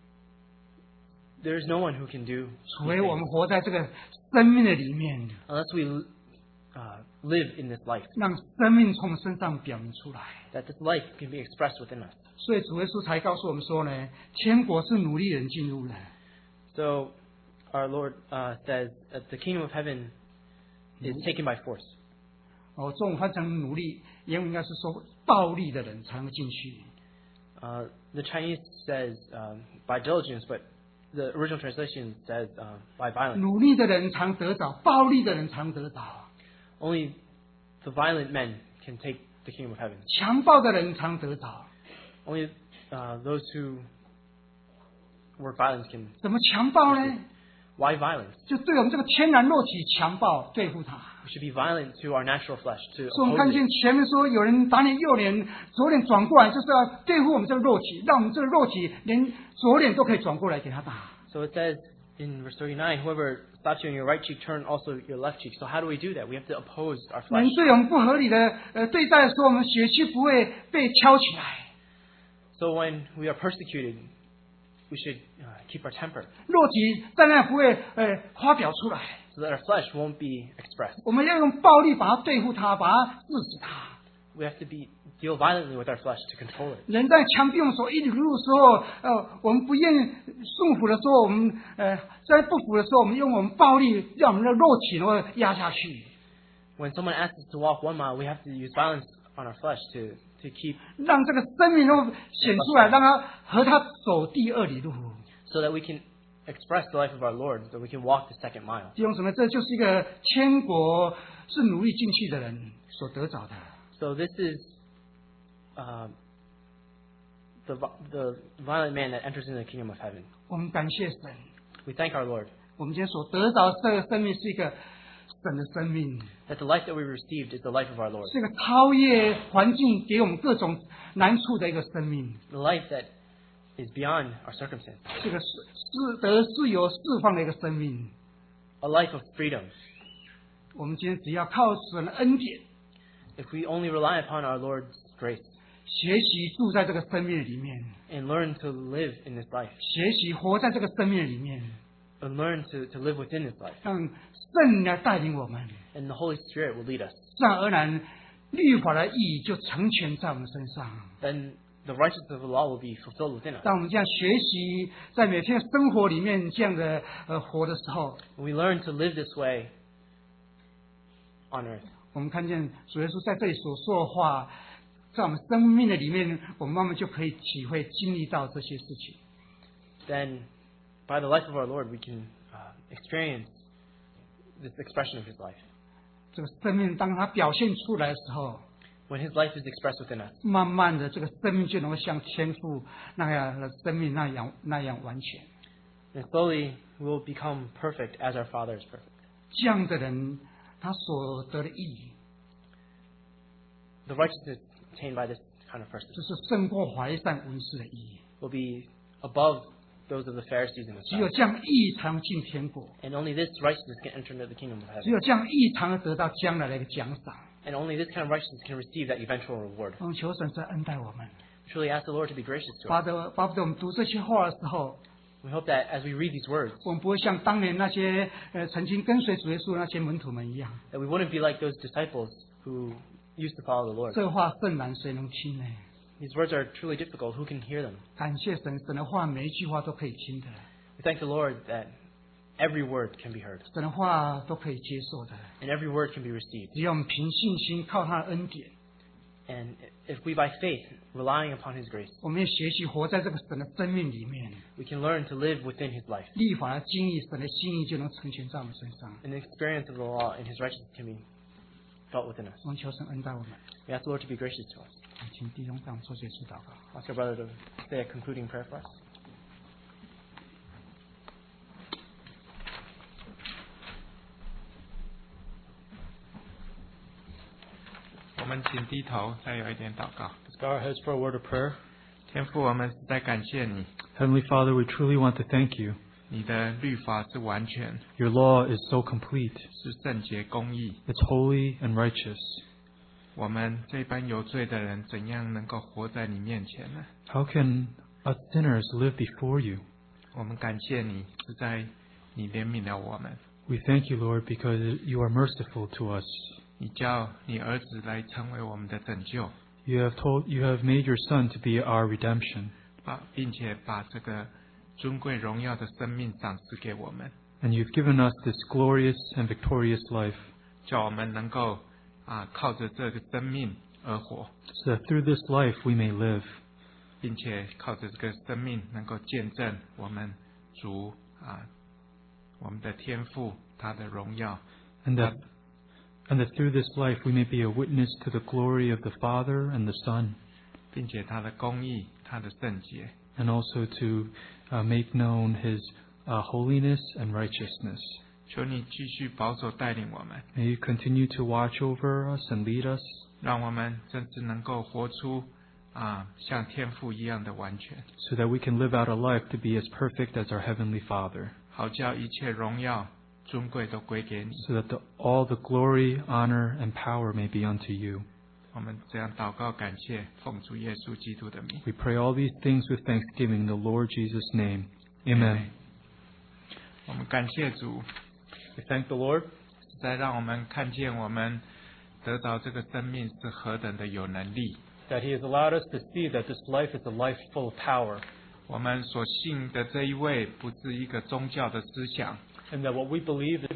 There is no one who can do 除 these 非我们 things 活在这个生命的里面， unless we uh, live in this life, 让生命从我们身上表明出来。 that this life can be expressed within us. 所以主耶稣才告诉我们说呢，天国是努力人进入的。 So our Lord uh, says that the kingdom of heaven is taken by force. 哦，中文翻成努力，原文应该是说暴力的人才能进去。 Uh, the Chinese says um, by diligence, but the original translation says uh, by violence. 努力的人常得着，暴力的人常得着。 Only the violent men can take the kingdom of heaven. 强暴的人常得着。 Only uh, those who work violence can. 怎么强暴呢？ Why violence? 就对我们这个天然肉体强暴，对付他。 We should be violent to our natural flesh, to 所以我们看 oppose 见 it. 前面说有人打你右脸，左脸转过来，就是要对付我们这个肉体，让我们这个肉体连左脸都可以转过来给他打。 So it says in verse thirty-nine, whoever slaps you on your right cheek, turn also your left cheek. So how do we do that? We have to oppose our 人 flesh. 对我们不合理的呃对待的时候，我们血气不会被敲起来， So when we are persecuted, we should uh, keep our temper 肉体在那不会呃发表出来。 so that our flesh won't be expressed. 我们要用暴力把它对付它，把它制止它。 We have to be deal violently with our flesh to control it. 人在强逼我们所一里路的时候，呃，我们不愿意顺服的时候，我们呃在不服的时候，我们用我们暴力让我们的肉体能够压下去， When someone asks us to walk one mile, we have to use violence on our flesh to, to keep 让这个生命能够显出来，让他和他走第二里路。 so that we can express the life of our Lord, so we can walk the second mile. 弟兄姊妹，这就是一个天国是努力进去的人所得着的。 So this is uh, the vi- the violent man that enters into the kingdom of heaven. 我们感谢神， We thank our Lord 我们今天所得着的这个生命是一个神的生命， that the life that we received is the life of our Lord. 是一个超越环境给我们各种难处的一个生命， The life that is beyond our circumstance. 是个是是得自由释放的一个生命。 A life of freedom. 我们今天只要靠神的恩典， If we only rely upon our Lord's grace 学习住在这个生命里面， and learn to live in this life 学习活在这个生命里面， and learn to, to live within this life, 让圣灵来带领我们， and the Holy Spirit will lead us, 自然而然，律法的意义就成全在我们身上。 then the righteousness of the law will be fulfilled within us. 当我们这样学习，在每天生活里面这样的呃活的时候， When we learn to live this way on earth, 我们看见主耶稣在这里所说的话，在我们生命的里面，我们慢慢就可以体会、经历到这些事情。 then by the life of our Lord, we can uh, experience this expression of His life. 这个生命当它表现出来的时候， When His life is expressed within us, 慢慢的这个生命就能够像天父那样的生命那样那样完全。 then slowly we will become perfect as our Father is perfect. 这样的人，他所得的意义， The righteousness attained by this kind of person 就是胜过法利赛文士的意义。 will be above those of the Pharisees and the 只有 scribes. 这样意义才能进天国， And only this righteousness can enter into the kingdom of 只 heaven. 有这样意义才能得到将来的一个奖赏。 And only this kind of righteousness can receive that eventual reward. 我们求神在恩待我们， truly ask the Lord to be gracious to 巴 us. 不巴不得我们读这些话的时候， We hope that as we read these words, 我们不会像当年那些呃曾经跟随主耶稣的那些门徒们一样， that we wouldn't be like those disciples who used to follow the Lord. 这话甚难，谁能听呢？ These words are truly difficult. Who can hear them? 感谢神，神的话每一句话都可以听的， We thank the Lord that every word can be heard 神的话都可以接受的。 and every word can be received. 只要我们凭信心靠他的恩典， And if we by faith, relying upon His grace, 我们也学习活在这个神的生命里面， we can learn to live within His life. 立法的经历，神的心意就能成全在我们身上。 And the experience of the law and His righteousness can be felt within us. 我们求神恩待我们， We ask the Lord to be gracious to us. 请弟兄让我们做结束祷告。 Ask our brother to say a concluding prayer for us. 我们请低头，再有一点祷告。 Let's bow our heads for a word of prayer. 天父，我们实在感谢你， Heavenly Father, we truly want to thank you. 你的律法是完全， Your law is so complete. 是圣洁公义。 It's holy and righteous. 我们这般有罪的人，怎样能够活在你面前呢？ How can us sinners live before you? 我们感谢你，是在你怜悯了我们， We thank you, Lord, because you are merciful to us. 你叫你儿子来成为我们的拯救， You have told, you have made your Son to be our redemption, 把并且把这个尊贵荣耀的生命赏赐给我们， and you've given us this glorious and victorious life, 叫我们能够啊靠着这个生命而活， so that through this life we may live, 并且靠着这个生命能够见证我们主啊我们的天父他的荣耀， and that, and that through this life we may be a witness to the glory of the Father and the Son, 并且他的公义他的圣洁。 and also to uh, make known His uh, holiness and righteousness. 求你继续保守带领我们， May you continue to watch over us and lead us, 让我们真是能够活出啊像天父一样的完全， so that we can live out a life to be as perfect as our Heavenly Father, 好叫一切荣耀尊贵都归给你。 so that the, all the glory, honor, and power may be unto you. 我们这样祷告感谢，奉主耶稣基督的名。 We pray all these things with thanksgiving in the Lord Jesus' name. Amen. 我们感谢主， We thank the Lord 实在让我们看见我们得到这个生命是何等的有能力。 that He has allowed us to see that this life is a life full of power, 我们所信的这一位不是一个宗教的思想， and that what we believe is